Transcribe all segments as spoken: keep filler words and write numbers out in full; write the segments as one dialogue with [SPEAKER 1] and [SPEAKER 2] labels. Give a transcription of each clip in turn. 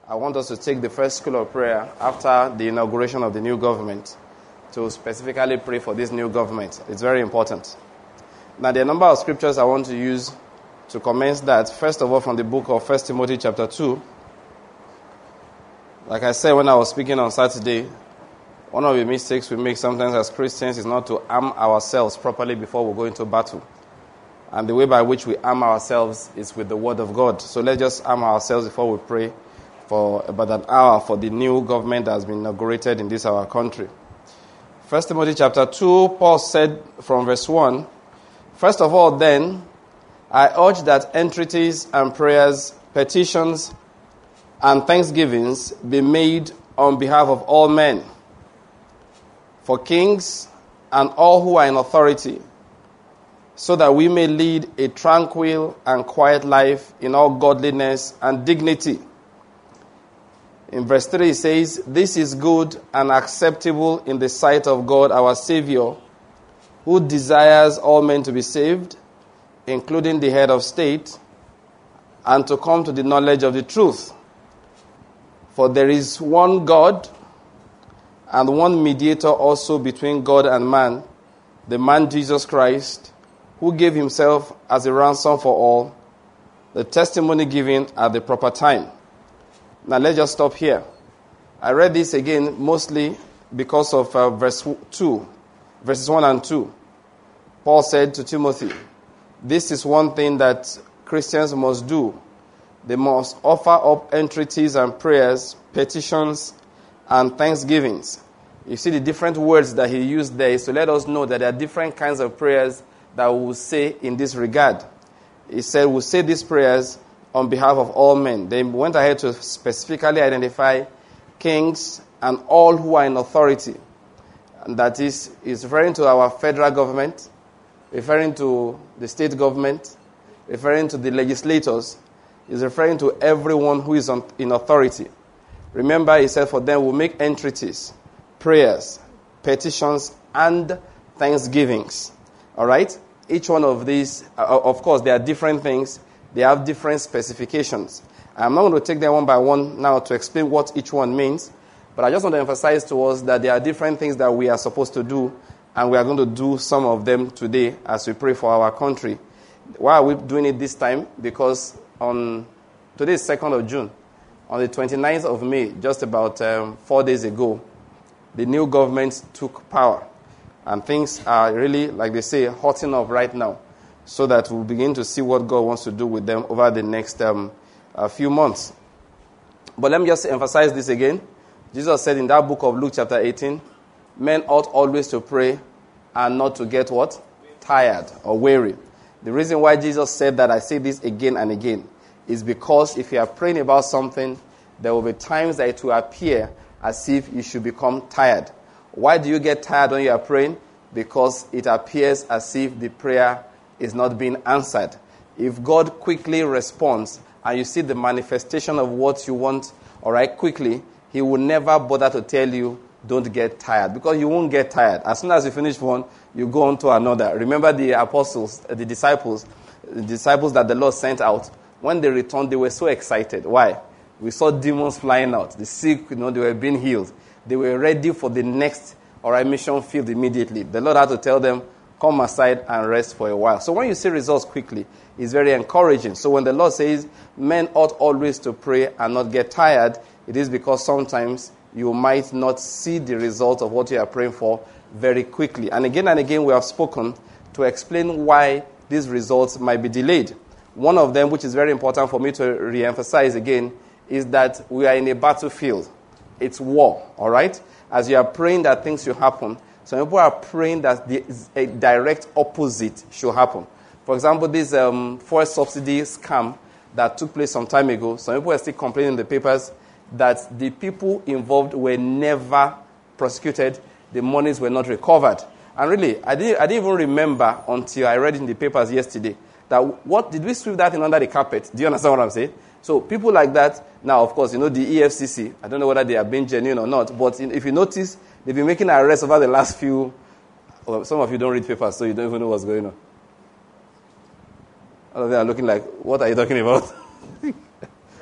[SPEAKER 1] I want us to take the first school of prayer after the inauguration of the new government to specifically pray for this new government. It's very important. Now, there are a number of scriptures I want to use to commence that. First of all, from the book of First Timothy chapter two. Like I said when I was speaking on Saturday, one of the mistakes we make sometimes as Christians is not to arm ourselves properly before we go into battle. And the way by which we arm ourselves is with the word of God. So let's just arm ourselves before we pray for about an hour for the new government that has been inaugurated in this our country. First Timothy chapter two, Paul said from verse one, "First of all then, I urge that entreaties and prayers, petitions and thanksgivings be made on behalf of all men, for kings and all who are in authority, so that we may lead a tranquil and quiet life in all godliness and dignity." In verse three it says, "This is good and acceptable in the sight of God our Savior, who desires all men to be saved, including the head of state, and to come to the knowledge of the truth. For there is one God, and one mediator also between God and man, the man Jesus Christ, who gave himself as a ransom for all, the testimony given at the proper time." Now let's just stop here. I read this again mostly because of uh, verse two, verses one and two. Paul said to Timothy, this is one thing that Christians must do. They must offer up entreaties and prayers, petitions and thanksgivings. You see the different words that he used there is to let us know that there are different kinds of prayers that we will say in this regard. He said we'll say these prayers on behalf of all men. They went ahead to specifically identify kings and all who are in authority. And that is, is referring to our federal government, referring to the state government, referring to the legislators, is referring to everyone who is on, in authority. Remember, he said for them we'll make entreaties, prayers, petitions, and thanksgivings. All right? Each one of these, uh, of course, there are different things. They have different specifications. I'm not going to take them one by one now to explain what each one means, but I just want to emphasize to us that there are different things that we are supposed to do, and we are going to do some of them today as we pray for our country. Why are we doing it this time? Because on today is second of June. On the twenty-ninth of May, just about um, four days ago, the new government took power. And things are really, like they say, hotting up right now, so that we'll begin to see what God wants to do with them over the next um, uh, few months. But let me just emphasize this again. Jesus said in that book of Luke chapter eighteen, men ought always to pray and not to get what? Tired or weary. The reason why Jesus said that, I say this again and again, is because if you are praying about something, there will be times that it will appear as if you should become tired. Why do you get tired when you are praying? Because it appears as if the prayer is not being answered. If God quickly responds and you see the manifestation of what you want, all right, quickly, he will never bother to tell you, don't get tired, because you won't get tired. As soon as you finish one, you go on to another. Remember the apostles, the disciples, the disciples that the Lord sent out. When they returned, they were so excited. Why? We saw demons flying out. The sick, you know, they were being healed. They were ready for the next, all right, mission field immediately. The Lord had to tell them, come aside and rest for a while. So when you see results quickly, it's very encouraging. So when the Lord says, men ought always to pray and not get tired, it is because sometimes you might not see the result of what you are praying for very quickly. And again and again we have spoken to explain why these results might be delayed. One of them, which is very important for me to re-emphasize again, is that we are in a battlefield. It's war, all right? As you are praying that things should happen, some people are praying that the, a direct opposite should happen. For example, this um, fuel subsidy scam that took place some time ago, some people are still complaining in the papers that the people involved were never prosecuted, the monies were not recovered. And really, I didn't, I didn't even remember until I read in the papers yesterday that what, did we sweep that in under the carpet? Do you understand what I'm saying? So people like that, now of course, you know, the E F C C, I don't know whether they are being genuine or not, but if you notice, they've been making arrests over the last few, well, some of you don't read papers, so you don't even know what's going on. All of them are looking like, what are you talking about?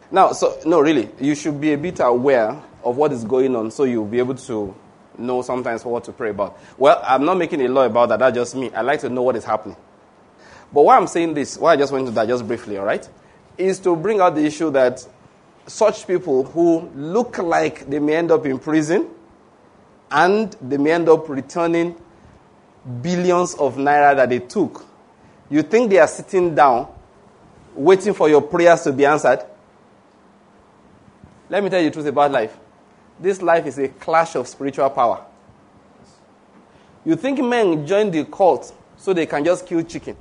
[SPEAKER 1] Now, so, no, really, you should be a bit aware of what is going on so you'll be able to know sometimes what to pray about. Well, I'm not making a law about that. That's just me. I like to know what is happening. But why I'm saying this, why I just went into that just briefly, all right, is to bring out the issue that such people who look like they may end up in prison and they may end up returning billions of naira that they took, you think they are sitting down waiting for your prayers to be answered? Let me tell you the truth about life. This life is a clash of spiritual power. You think men join the cult so they can just kill chicken?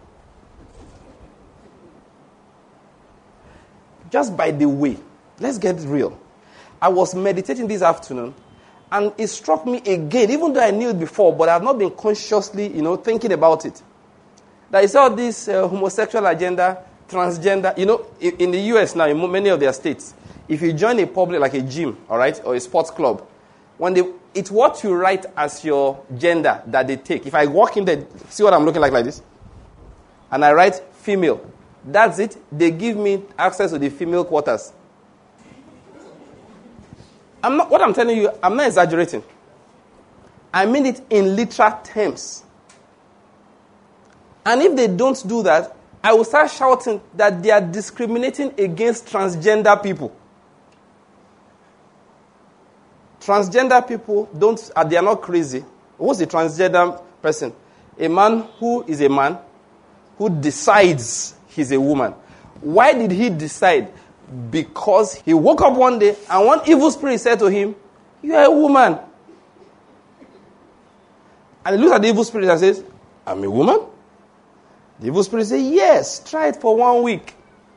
[SPEAKER 1] Just by the way, let's get real. I was meditating this afternoon, and it struck me again, even though I knew it before, but I have not been consciously, you know, thinking about it. That is all this uh, homosexual agenda, transgender. You know, in, in the U S now, in many of their states, if you join a public, like a gym, all right, or a sports club, when they, it's what you write as your gender that they take. If I walk in there, see what I'm looking like like this? And I write female. That's it. They give me access to the female quarters. I'm not, what I'm telling you, I'm not exaggerating. I mean it in literal terms. And if they don't do that, I will start shouting that they are discriminating against transgender people. Transgender people don't, uh, they are not crazy. What's a transgender person? A man who is a man who decides he's a woman. Why did he decide? Because he woke up one day and one evil spirit said to him, "You are a woman." And he looks at the evil spirit and says, "I'm a woman?" The evil spirit says, "Yes, try it for one week."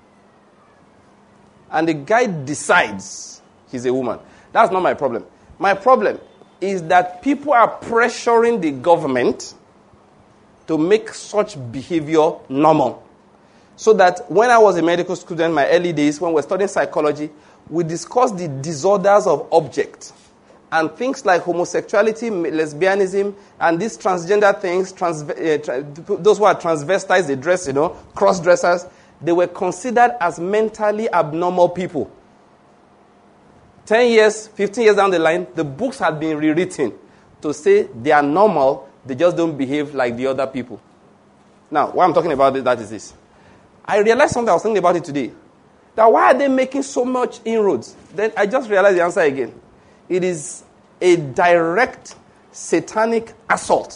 [SPEAKER 1] And the guy decides he's a woman. That's not my problem. My problem is that people are pressuring the government to make such behavior normal. So that when I was a medical student in my early days, when we were studying psychology, we discussed the disorders of object. And things like homosexuality, lesbianism, and these transgender things, trans, uh, tra- those who are transvestites, they dress, you know, cross-dressers, they were considered as mentally abnormal people. Ten years, fifteen years down the line, the books had been rewritten to say they are normal, they just don't behave like the other people. Now, why I'm talking about it, that is this. I realized something, I was thinking about it today. That why are they making so much inroads? Then I just realized the answer again. It is a direct satanic assault.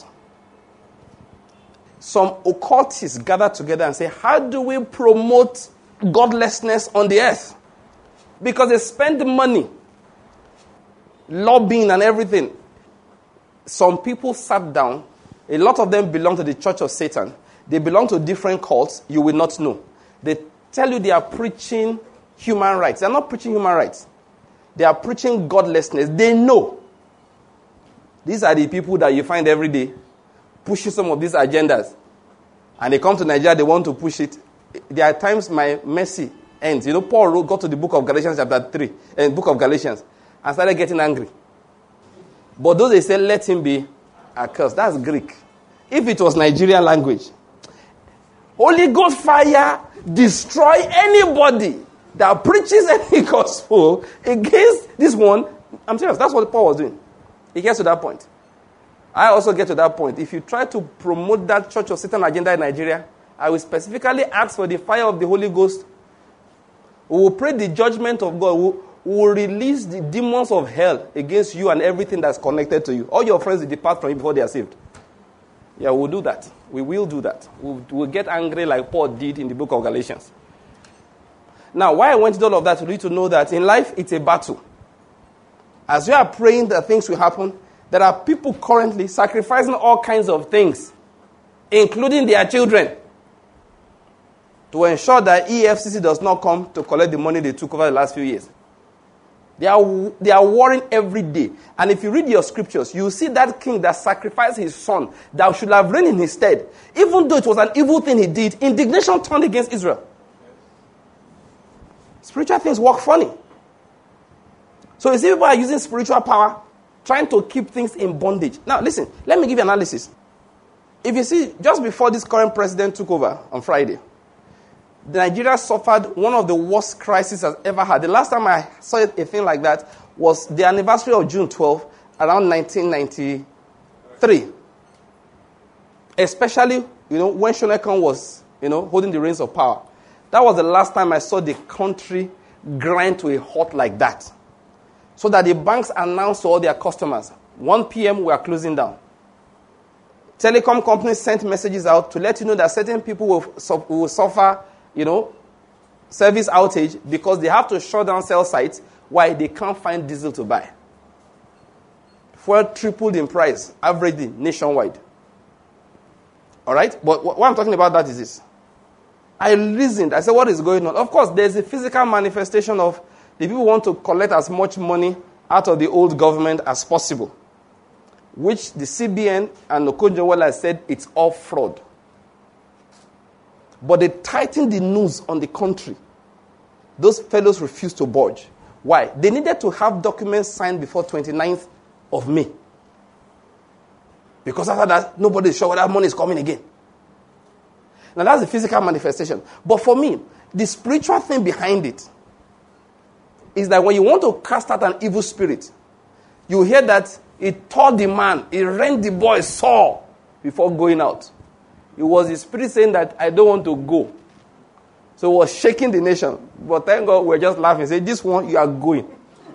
[SPEAKER 1] Some occultists gather together and say, how do we promote godlessness on the earth? Because they spend money, lobbying and everything. Some people sat down. A lot of them belong to the Church of Satan. They belong to different cults. You will not know. They tell you they are preaching human rights. They are not preaching human rights. They are preaching godlessness. They know. These are the people that you find every day pushing some of these agendas. And they come to Nigeria, they want to push it. There are times my mercy ends. You know, Paul wrote, got to the book of Galatians chapter three, and book of Galatians, and started getting angry. But those they say, let him be accursed. That's Greek. If it was Nigerian language, Holy Ghost fire destroy anybody that preaches any gospel against this one. I'm serious. That's what Paul was doing. He gets to that point. I also get to that point. If you try to promote that Church of Satan agenda in Nigeria, I will specifically ask for the fire of the Holy Ghost. We will pray the judgment of God. We will release the demons of hell against you and everything that's connected to you. All your friends will depart from you before they are saved. Yeah, we'll do that. We will do that. We'll, we'll get angry like Paul did in the book of Galatians. Now, why I went into all of that, to need to know that in life, it's a battle. As you are praying that things will happen, there are people currently sacrificing all kinds of things, including their children, to ensure that E F C C does not come to collect the money they took over the last few years. They are, they are warring every day. And if you read your scriptures, you see that king that sacrificed his son that should have reigned in his stead. Even though it was an evil thing he did, indignation turned against Israel. Spiritual things work funny. So you see people are using spiritual power, trying to keep things in bondage. Now listen, let me give you an analysis. If you see, just before this current president took over on Friday, Nigeria suffered one of the worst crises has ever had. The last time I saw a thing like that was the anniversary of June twelfth, around nineteen ninety-three. Especially, you know, when Shonekan was, you know, holding the reins of power. That was the last time I saw the country grind to a halt like that. So that the banks announced to all their customers, one p.m. we are closing down. Telecom companies sent messages out to let you know that certain people will, will suffer, you know, service outage because they have to shut down cell sites while they can't find diesel to buy. Fuel tripled in price, averagely nationwide. All right? But what I'm talking about that is this. I reasoned. I said, what is going on? Of course, there's a physical manifestation of the people want to collect as much money out of the old government as possible, which the C B N and Okonjo-Iweala said it's all fraud. But they tightened the noose on the country. Those fellows refused to budge. Why? They needed to have documents signed before twenty-ninth of May. Because after that, nobody is sure whether money is coming again. Now that's the physical manifestation. But for me, the spiritual thing behind it is that when you want to cast out an evil spirit, you hear that he told the man, he rent the boy Saul before going out. It was the spirit saying that I don't want to go. So it was shaking the nation. But thank God we're just laughing. Say, this one, you are going.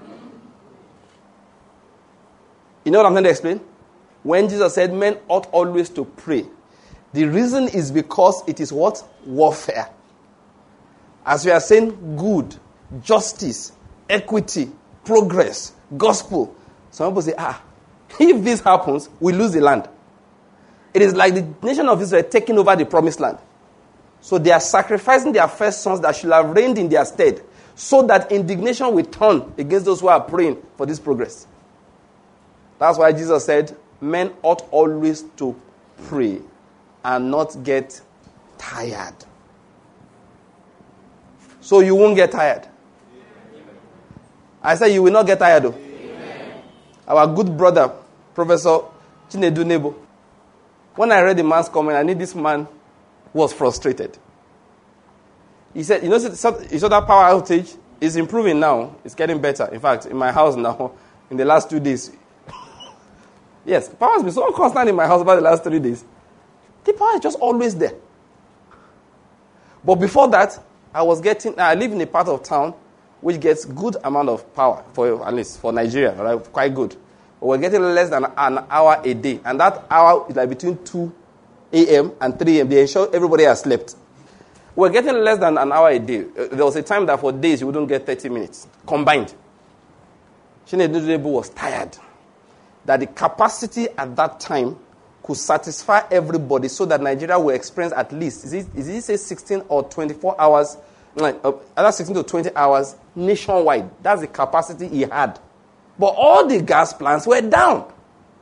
[SPEAKER 1] You know what I'm trying to explain? When Jesus said men ought always to pray, the reason is because it is what? Warfare. As we are saying, good, justice, equity, progress, gospel. Some people say, ah, if this happens, we lose the land. It is like the nation of Israel taking over the promised land. So they are sacrificing their first sons that should have reigned in their stead, so that indignation will turn against those who are praying for this progress. That's why Jesus said, men ought always to pray and not get tired. So you won't get tired. I said you will not get tired though. Amen. Our good brother, Professor Chinedu Nebo, when I read the man's comment, I knew this man was frustrated. He said, you know, you saw that power outage is improving now. It's getting better. In fact, in my house now, in the last two days, yes, power has been so constant in my house about the last three days. The power is just always there. But before that, I was getting, I live in a part of town which gets good amount of power, for at least for Nigeria, right? Quite good. But we're getting less than an hour a day. And that hour is like between two a.m. and three a.m. They ensure everybody has slept. We're getting less than an hour a day. There was a time that for days you wouldn't get thirty minutes combined. Chinedu Nebo was tired that the capacity at that time could satisfy everybody so that Nigeria will experience at least, is it, is it say sixteen or twenty-four hours, like, uh, either sixteen to twenty hours nationwide. That's the capacity he had. But all the gas plants were down.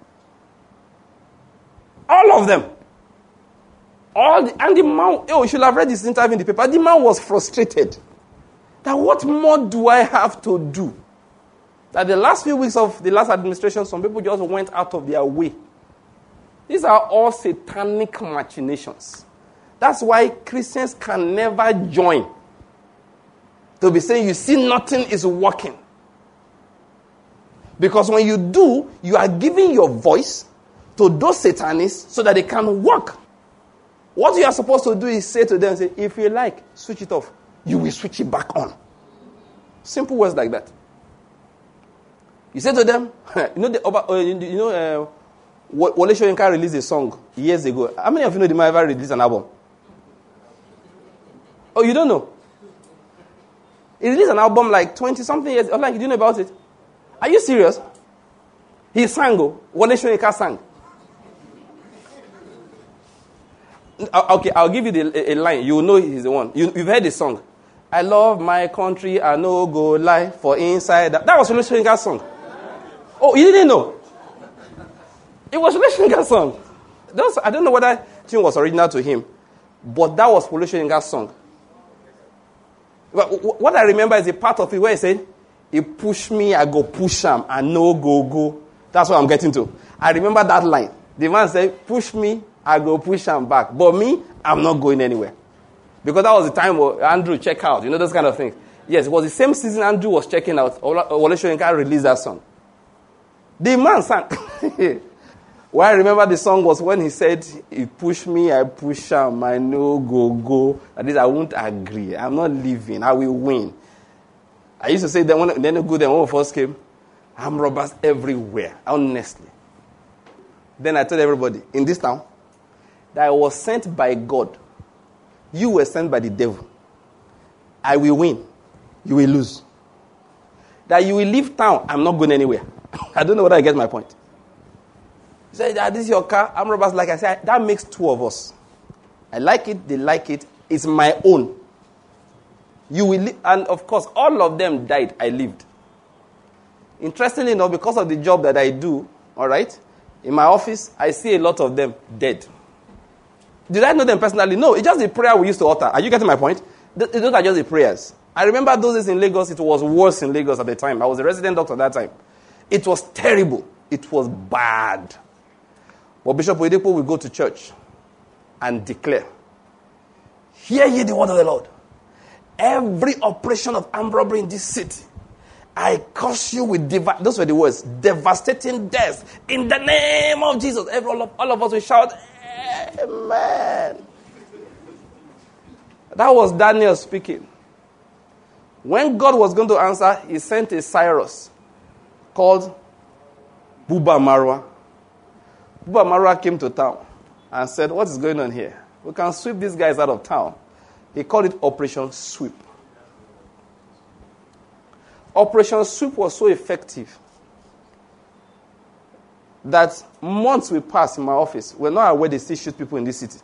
[SPEAKER 1] All of them. All the, and the man, oh, you should have read this interview in the paper. The man was frustrated. That what more do I have to do? That the last few weeks of the last administration, some people just went out of their way. These are all satanic machinations. That's why Christians can never join. To be saying, you see, nothing is working. Because when you do, you are giving your voice to those satanists so that they can work. What you are supposed to do is say to them, say, if you like, switch it off. You will switch it back on. Simple words like that. You say to them, you know, the, you know, uh, Wole Soyinka released a song years ago. How many of you know the man ever released an album? Oh, you don't know? He released an album like twenty-something years. Like, do you know about it? Are you serious? He sang, Wole Soyinka sang. Okay, I'll give you the, a, a line. You will know he's the one. You, you've heard the song. I love my country, I no go lie for inside. That, that was Wole Soyinka's song. Oh, you didn't know? It was Wole Soyinka's song. Was, I don't know whether the tune was original to him, but that was Wole Soyinka's song. But what I remember is a part of it where he said, he push me, I go push him, and no go go. That's what I'm getting to. I remember that line. The man said, push me, I go push him back. But me, I'm not going anywhere. Because that was the time where Andrew checked out. You know, those kind of things. Yes, it was the same season Andrew was checking out. Wole Soyinka released that song. The man sang. What I remember the song was when he said, he pushed me, I push him, I know, go, go. That is, I won't agree. I'm not leaving. I will win. I used to say that when then go then when we first came, I'm robbers everywhere, honestly. Then I told everybody in this town that I was sent by God. You were sent by the devil. I will win. You will lose. That you will leave town. I'm not going anywhere. I don't know whether I get my point. He said, ah, this is your car. I'm robbers. Like I said, that makes two of us. I like it. They like it. It's my own. You will live. And of course, all of them died. I lived. Interestingly enough, because of the job that I do, all right, in my office, I see a lot of them dead. Did I know them personally? No, it's just the prayer we used to utter. Are you getting my point? Those are just the prayers. I remember those days in Lagos, it was worse in Lagos at the time. I was a resident doctor at that time. It was terrible. It was bad. But Bishop Oyedepo will go to church and declare, hear ye the word of the Lord. Every operation of armed robbery in this city, I curse you with, deva- those were the words, devastating death in the name of Jesus. Every, all, of, all of us will shout, amen. That was Daniel speaking. When God was going to answer, he sent a Cyrus called Buba Marwa. Buba Marwa came to town and said, what is going on here? We can sweep these guys out of town. He called it Operation Sweep. Operation Sweep was so effective that months will pass in my office. We're not aware they still shoot people in this city.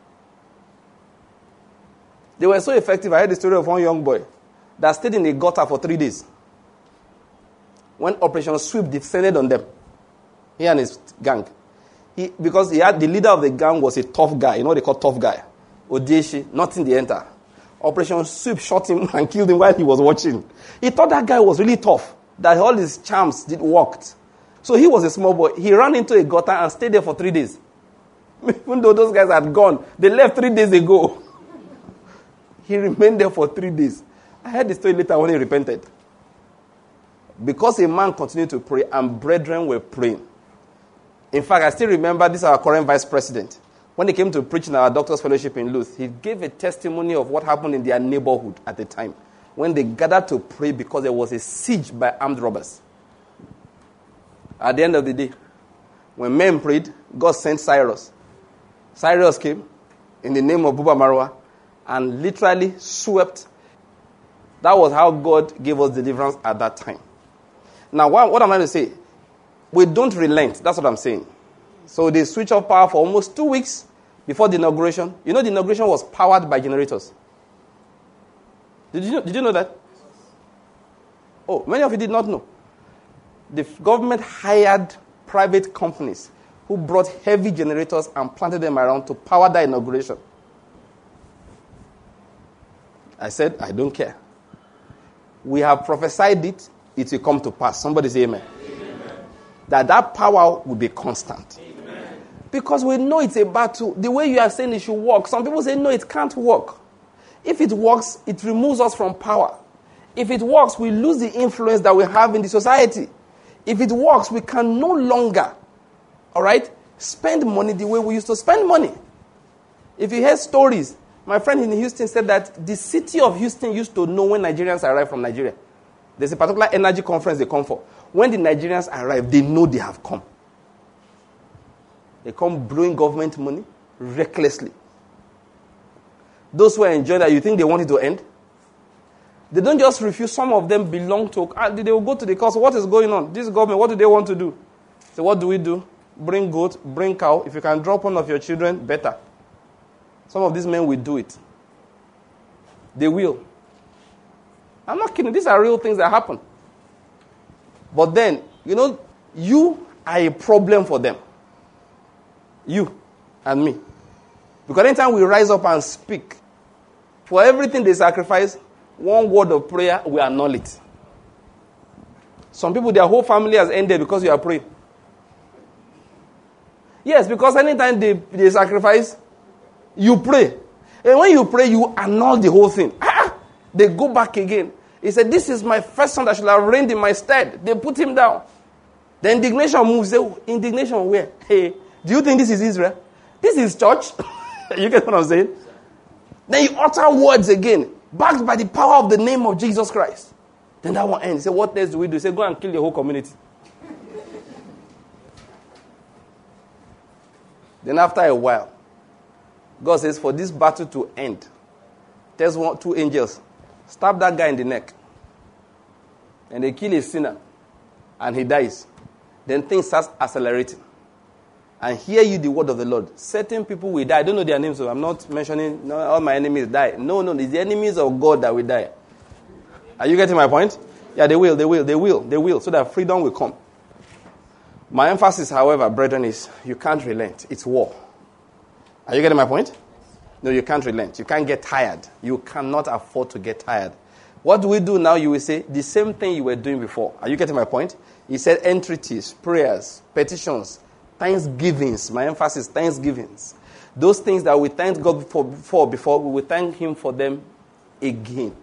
[SPEAKER 1] They were so effective. I heard the story of one young boy that stayed in a gutter for three days. When Operation Sweep descended on them, he and his gang. He, because he had the leader of the gang was a tough guy. You know what they call tough guy? Odeshi, nothing they enter. Operation Sweep shot him and killed him while he was watching. He thought that guy was really tough, that all his charms did worked. So he was a small boy. He ran into a gutter and stayed there for three days. Even though those guys had gone, they left three days ago. He remained there for three days. I heard the story later when he repented. Because a man continued to pray and brethren were praying. In fact, I still remember this our current vice president. When he came to preach in our doctor's fellowship in Luth, he gave a testimony of what happened in their neighborhood at the time when they gathered to pray because there was a siege by armed robbers. At the end of the day, when men prayed, God sent Cyrus. Cyrus came in the name of Buba Marwa and literally swept. That was how God gave us deliverance at that time. Now, what, what am I going to say? We don't relent. That's what I'm saying. So they switched off power for almost two weeks before the inauguration. You know the inauguration was powered by generators. Did you know, did you know that? Oh, many of you did not know. The government hired private companies who brought heavy generators and planted them around to power that inauguration. I said, I don't care. We have prophesied it, it will come to pass. Somebody say amen. Amen. That that power will be constant. Amen. Because we know it's a battle. The way you are saying it should work. Some people say, no, it can't work. If it works, it removes us from power. If it works, we lose the influence that we have in the society. If it works, we can no longer, all right, spend money the way we used to spend money. If you hear stories, my friend in Houston said that the city of Houston used to know when Nigerians arrive from Nigeria. There's a particular energy conference they come for. When the Nigerians arrive, they know they have come. They come blowing government money recklessly. Those who are enjoying that, you think they want it to end? They don't just refuse. Some of them belong to, they will go to the court. What is going on? This government, what do they want to do? So what do we do? Bring goat, bring cow. If you can drop one of your children, better. Some of these men will do it. They will. I'm not kidding. These are real things that happen. But then, you know, you are a problem for them. You and me. Because anytime we rise up and speak, for everything they sacrifice, one word of prayer, we annul it. Some people, their whole family has ended because you are praying. Yes, because anytime they, they sacrifice, you pray. And when you pray, you annul the whole thing. Ah, they go back again. He said, this is my first son that should have reigned in my stead. They put him down. The indignation moves. They, indignation where? Hey, do you think this is Israel? This is church. You get what I'm saying? Then you utter words again, backed by the power of the name of Jesus Christ. Then that one ends. He said, what else do we do? He said, go and kill the whole community. Then after a while, God says, for this battle to end, there's one, two angels. Stab that guy in the neck. And they kill a sinner. And he dies. Then things start accelerating. And hear you the word of the Lord. Certain people will die. I don't know their names, so I'm not mentioning no, all my enemies die. No, no, it's the enemies of God that will die. Are you getting my point? Yeah, they will, they will, they will, they will, so that freedom will come. My emphasis, however, brethren, is you can't relent. It's war. Are you getting my point? No, you can't relent. You can't get tired. You cannot afford to get tired. What do we do now? You will say the same thing you were doing before. Are you getting my point? He said entreaties, prayers, petitions, thanksgivings. My emphasis, thanksgivings. Those things that we thanked God for before, before, we will thank Him for them again.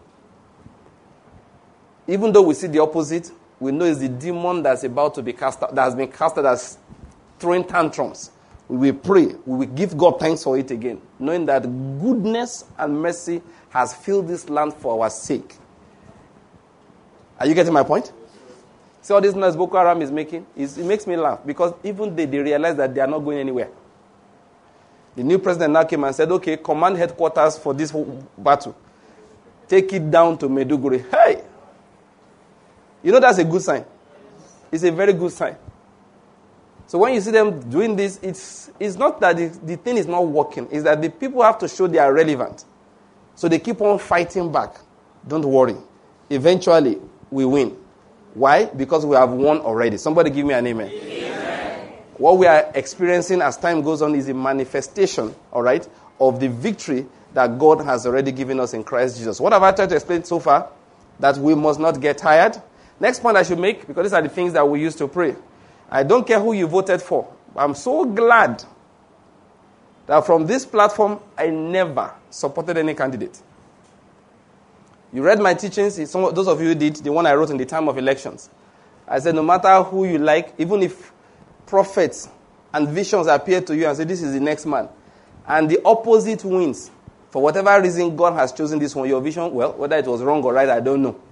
[SPEAKER 1] Even though we see the opposite, we know it's the demon that's about to be cast out, that has been casted as throwing tantrums. We will pray. We will give God thanks for it again, knowing that goodness and mercy has filled this land for our sake. Are you getting my point? See all this noise Boko Haram is making? It's, it makes me laugh because even they, they realize that they are not going anywhere. The new president now came and said, okay, command headquarters for this whole battle. Take it down to Maiduguri. Hey! You know that's a good sign. It's a very good sign. So when you see them doing this, it's it's not that the, the thing is not working. It's that the people have to show they are relevant. So they keep on fighting back. Don't worry. Eventually, we win. Why? Because we have won already. Somebody give me an amen. Amen. What we are experiencing as time goes on is a manifestation, all right, of the victory that God has already given us in Christ Jesus. What have I tried to explain so far? That we must not get tired. Next point I should make, because these are the things that we used to pray. I don't care who you voted for. I'm so glad that from this platform, I never supported any candidate. You read my teachings, some, those of you who did, the one I wrote in the time of elections. I said, no matter who you like, even if prophets and visions appear to you and say, this is the next man, and the opposite wins, for whatever reason God has chosen this one, your vision, well, whether it was wrong or right, I don't know.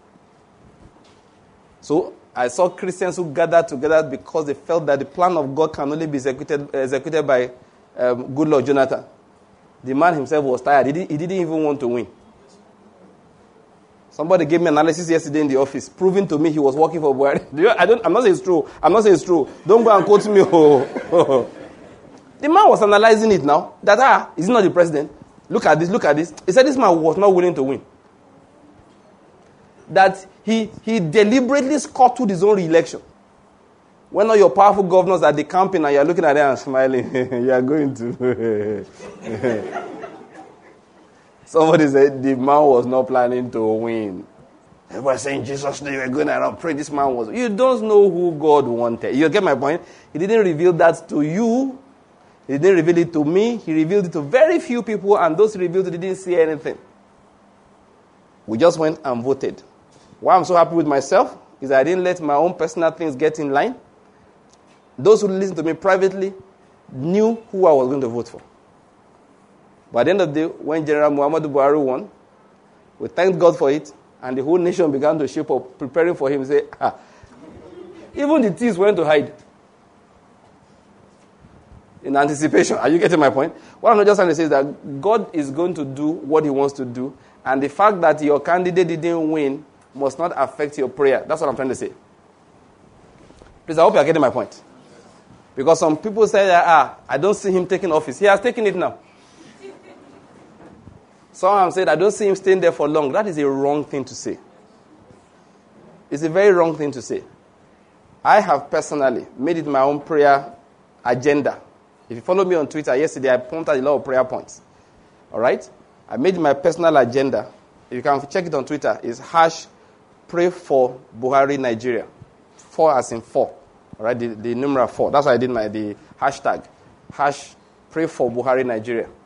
[SPEAKER 1] So I saw Christians who gathered together because they felt that the plan of God can only be executed, executed by um, good Lord Jonathan. The man himself was tired. He, did, he didn't even want to win. Somebody gave me analysis yesterday in the office, proving to me he was working for Buhari. Do you, I don't, I'm not saying it's true. I'm not saying it's true. Don't go and quote me. Oh. The man was analyzing it now. That, ah, is he not the president? Look at this, look at this. He said this man was not willing to win. That he, he deliberately scuttled his own re-election. When all your powerful governors are decamping and you're looking at them and smiling, you are going to... Somebody said the man was not planning to win. Everybody saying, Jesus, they were going around praying. This man was... You don't know who God wanted. You get my point? He didn't reveal that to you. He didn't reveal it to me. He revealed it to very few people, and those he revealed it didn't see anything. We just went and voted. Why I'm so happy with myself is I didn't let my own personal things get in line. Those who listened to me privately knew who I was going to vote for. But at the end of the day, when General Muhammadu Buhari won, we thanked God for it, and the whole nation began to shape up, preparing for him. Say, ah. Even the thieves went to hide in anticipation. Are you getting my point? What I'm just trying to say is that God is going to do what he wants to do, and the fact that your candidate didn't win must not affect your prayer. That's what I'm trying to say. Please, I hope you're getting my point. Because some people say that, ah, I don't see him taking office. He has taken it now. Some have said, I don't see him staying there for long. That is a wrong thing to say. It's a very wrong thing to say. I have personally made it my own prayer agenda. If you follow me on Twitter, yesterday I pointed a lot of prayer points. All right? I made it my personal agenda. If you can check it on Twitter, it's hash pray for Buhari Nigeria. Four as in four. All right? The, the numeral four. That's why I did my the hashtag. Hash pray for Buhari Nigeria.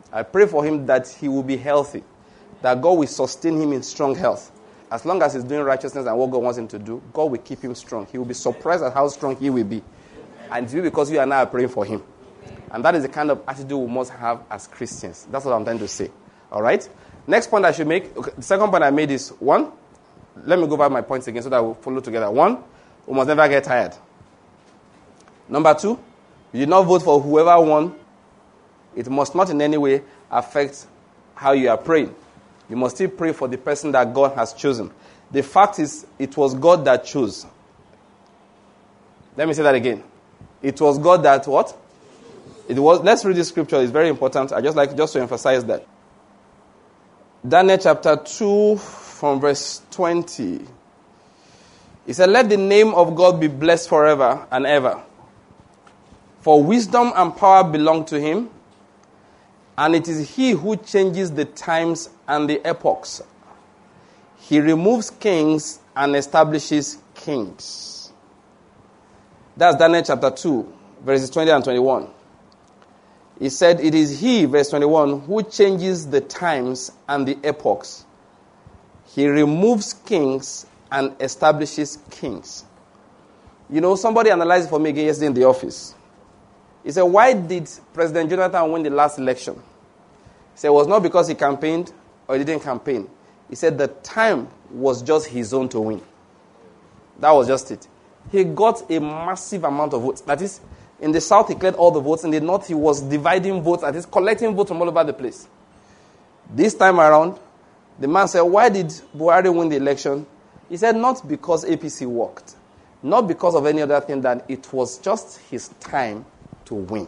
[SPEAKER 1] I pray for him that he will be healthy, that God will sustain him in strong health. As long as he's doing righteousness and what God wants him to do, God will keep him strong. He will be surprised at how strong he will be. And it will be because you and I are praying for him. And that is the kind of attitude we must have as Christians. That's what I'm trying to say. All right? Next point I should make, okay, the second point I made is, one, let me go over my points again so that we'll follow together. One, we must never get tired. Number two, you did not vote for whoever won. It must not in any way affect how you are praying. You must still pray for the person that God has chosen. The fact is, it was God that chose. Let me say that again. It was God that what? It was. Let's read this scripture. It's very important. I just like just to emphasize that. Daniel chapter two from verse twenty. He said, "Let the name of God be blessed forever and ever. For wisdom and power belong to him. And it is he who changes the times and the epochs. He removes kings and establishes kings." That's Daniel chapter two, verses twenty and twenty-one. He said, it is he, verse twenty-one, who changes the times and the epochs. He removes kings and establishes kings. You know, somebody analyzed it for me again yesterday in the office. He said, why did President Jonathan win the last election? He said, it was not because he campaigned or he didn't campaign. He said the time was just his own to win. That was just it. He got a massive amount of votes. That is, in the south he cleared all the votes. In the north he was dividing votes. That is, collecting votes from all over the place. This time around, the man said, why did Buhari win the election? He said, not because A P C worked. Not because of any other thing, than it was just his time to win.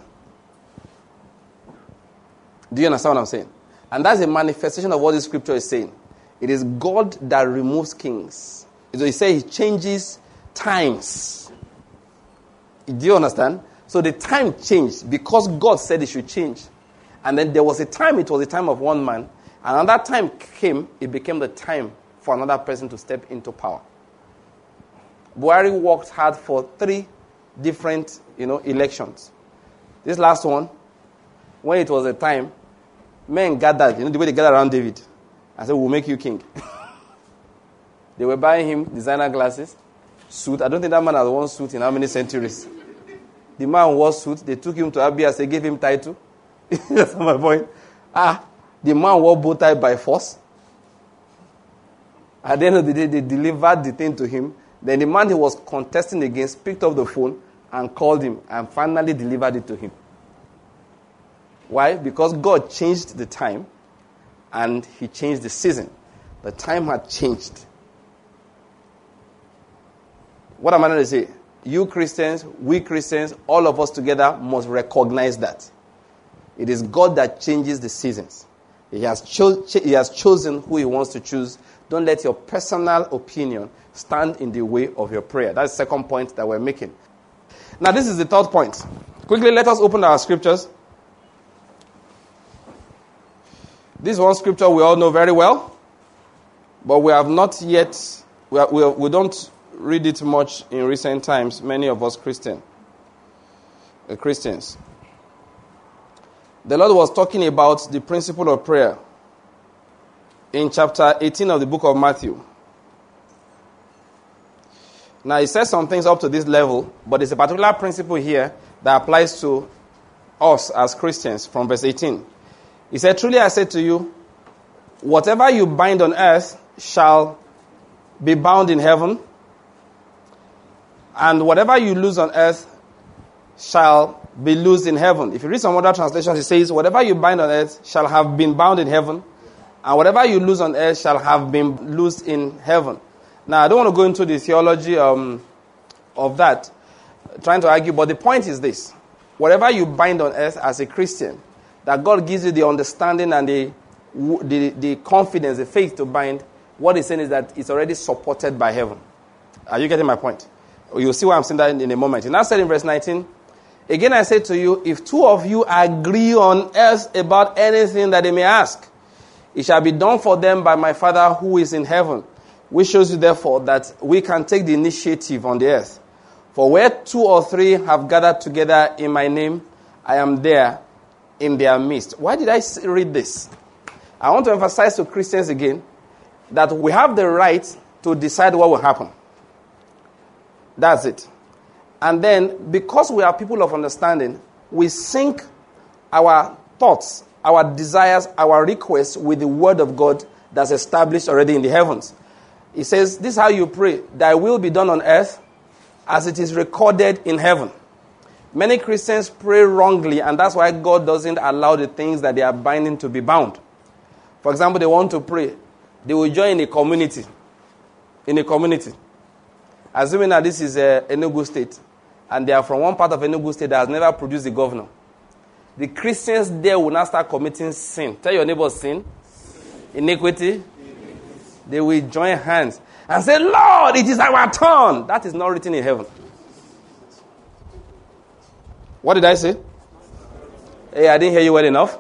[SPEAKER 1] Do you understand what I'm saying? And that's a manifestation of what the scripture is saying. It is God that removes kings. So he says he changes times. Do you understand? So the time changed because God said it should change. And then there was a time, it was the time of one man. And another time came, it became the time for another person to step into power. Buhari worked hard for three different, you know, elections. This last one, when it was a time, men gathered, you know, the way they gathered around David. I said, we'll make you king. They were buying him designer glasses, suit. I don't think that man had worn suit in how many centuries. The man wore suit. They took him to Abias. They gave him title. That's my point. Ah, the man wore bow tie by force. At the end of the day, they delivered the thing to him. Then the man he was contesting against picked up the phone and called him and finally delivered it to him. Why? Because God changed the time and he changed the season. The time had changed. What am I going to say? You Christians, we Christians, all of us together must recognize that. It is God that changes the seasons. He has, cho- he has chosen who he wants to choose. Don't let your personal opinion stand in the way of your prayer. That's the second point that we're making. Now, this is the third point. Quickly, let us open our scriptures. This one scripture we all know very well, but we have not yet, we, are, we, are, we don't read it much in recent times, many of us Christian, uh, Christians. The Lord was talking about the principle of prayer in chapter eighteen of the book of Matthew. Now, he says some things up to this level, but there's a particular principle here that applies to us as Christians from verse eighteen. He said, truly I say to you, whatever you bind on earth shall be bound in heaven, and whatever you loose on earth shall be loosed in heaven. If you read some other translations, it says, whatever you bind on earth shall have been bound in heaven, and whatever you loose on earth shall have been loosed in heaven. Now, I don't want to go into the theology um, of that, trying to argue, but the point is this. Whatever you bind on earth as a Christian, that God gives you the understanding and the, the, the confidence, the faith to bind, what he's saying is that it's already supported by heaven. Are you getting my point? You'll see why I'm saying that in, in a moment. He now said in verse nineteen, again I say to you, if two of you agree on earth about anything that they may ask, it shall be done for them by my Father who is in heaven. Which shows you, therefore, that we can take the initiative on the earth. For where two or three have gathered together in my name, I am there in their midst. Why did I read this? I want to emphasize to Christians again that we have the right to decide what will happen. That's it. And then, because we are people of understanding, we sync our thoughts, our desires, our requests with the word of God that's established already in the heavens. He says, this is how you pray: thy will be done on earth as it is recorded in heaven. Many Christians pray wrongly, and that's why God doesn't allow the things that they are binding to be bound. For example, they want to pray. They will join a community. In a community. Assuming that this is uh, Enugu State, and they are from one part of Enugu State that has never produced a governor. The Christians there will now start committing sin. Tell your neighbor sin. Iniquity. They will join hands and say, Lord, it is our turn. That is not written in heaven. What did I say? Hey, I didn't hear you well enough.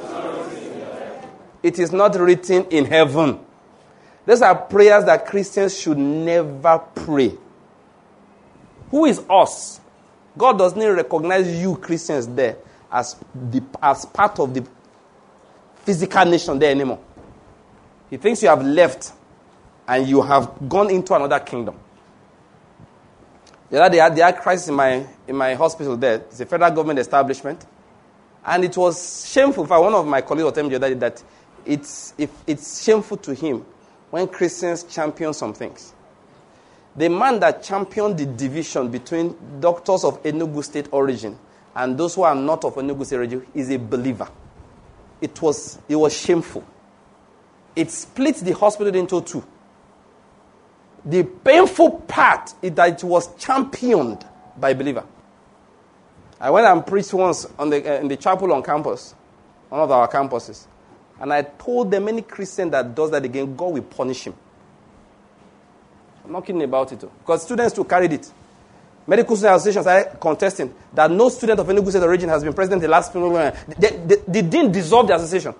[SPEAKER 1] It is not written in heaven. These are prayers that Christians should never pray. Who is us? God doesn't recognize you Christians there as the as part of the physical nation there anymore. He thinks you have left and you have gone into another kingdom. The other day, they had, they had crisis in my in my hospital there. It's a federal government establishment. And it was shameful. In fact, one of my colleagues was telling me the other day that it's, if, it's shameful to him when Christians champion some things. The man that championed the division between doctors of Enugu State origin and those who are not of Enugu State origin is a believer. It was, it was shameful. It split the hospital into two. The painful part is that it was championed by a believer. I went and preached once on the, uh, in the chapel on campus, one of our campuses. And I told them, any Christian that does that again, God will punish him. I'm not kidding about it, though. Because students too carried it. Medical student associations are contesting that no student of Enugu State origin has been president in the last few years. They, they, they didn't dissolve the association.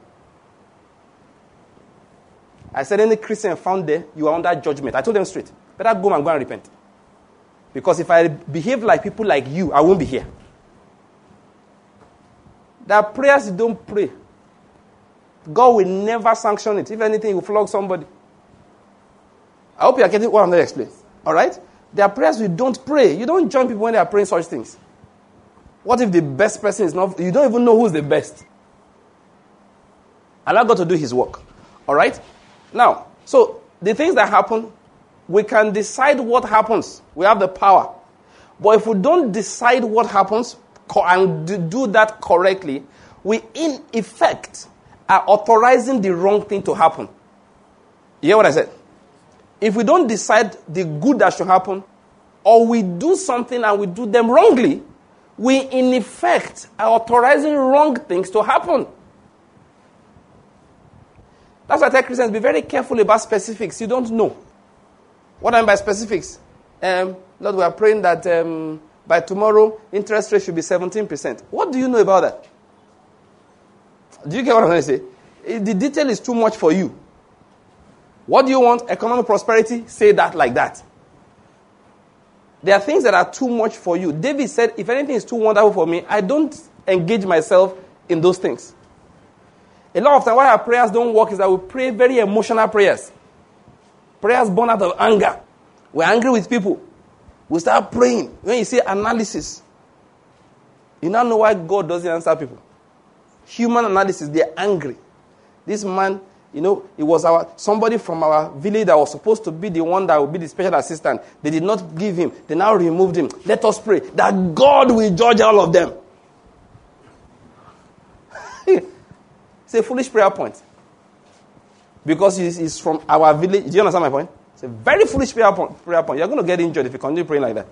[SPEAKER 1] I said, any Christian found there, you are under judgment. I told them straight. Better go and go and repent. Because if I behave like people like you, I won't be here. There are prayers you don't pray. God will never sanction it. If anything, he will flog somebody. I hope you are getting what I'm going to explain. All right? There are prayers you don't pray. You don't join people when they are praying such things. What if the best person is not... You don't even know who's the best. Allow God to do his work. All right? Now, so the things that happen, we can decide what happens. We have the power. But if we don't decide what happens and do that correctly, we in effect are authorizing the wrong thing to happen. You hear what I said? If we don't decide the good that should happen, or we do something and we do them wrongly, we in effect are authorizing wrong things to happen. That's why I tell Christians, be very careful about specifics. You don't know. What I mean by specifics? Um, Lord, we are praying that um, by tomorrow, interest rate should be seventeen percent. What do you know about that? Do you get what I'm going to say? The detail is too much for you. What do you want? Economic prosperity? Say that like that. There are things that are too much for you. David said, if anything is too wonderful for me, I don't engage myself in those things. A lot of times, why our prayers don't work is that we pray very emotional prayers. Prayers born out of anger. We're angry with people. We start praying. When you say analysis, you now know why God doesn't answer people. Human analysis, they're angry. This man, you know, it was our somebody from our village that was supposed to be the one that would be the special assistant. They did not give him. They now removed him. Let us pray that God will judge all of them. It's a foolish prayer point. Because it's from our village. Do you understand my point? It's a very foolish prayer point. Prayer point. You're going to get injured if you continue praying like that.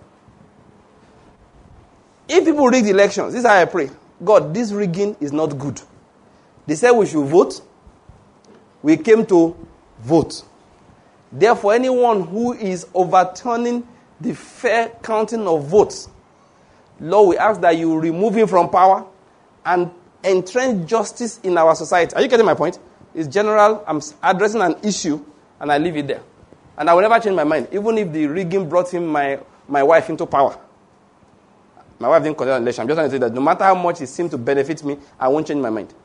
[SPEAKER 1] If people rig the elections, this is how I pray. God, this rigging is not good. They said we should vote. We came to vote. Therefore, anyone who is overturning the fair counting of votes, Lord, we ask that you remove him from power and entrench justice in our society. Are you getting my point? It's general. I'm addressing an issue, and I leave it there. And I will never change my mind, even if the rigging brought him my, my wife into power. My wife didn't consider election. I'm just trying to say that no matter how much it seems to benefit me, I won't change my mind.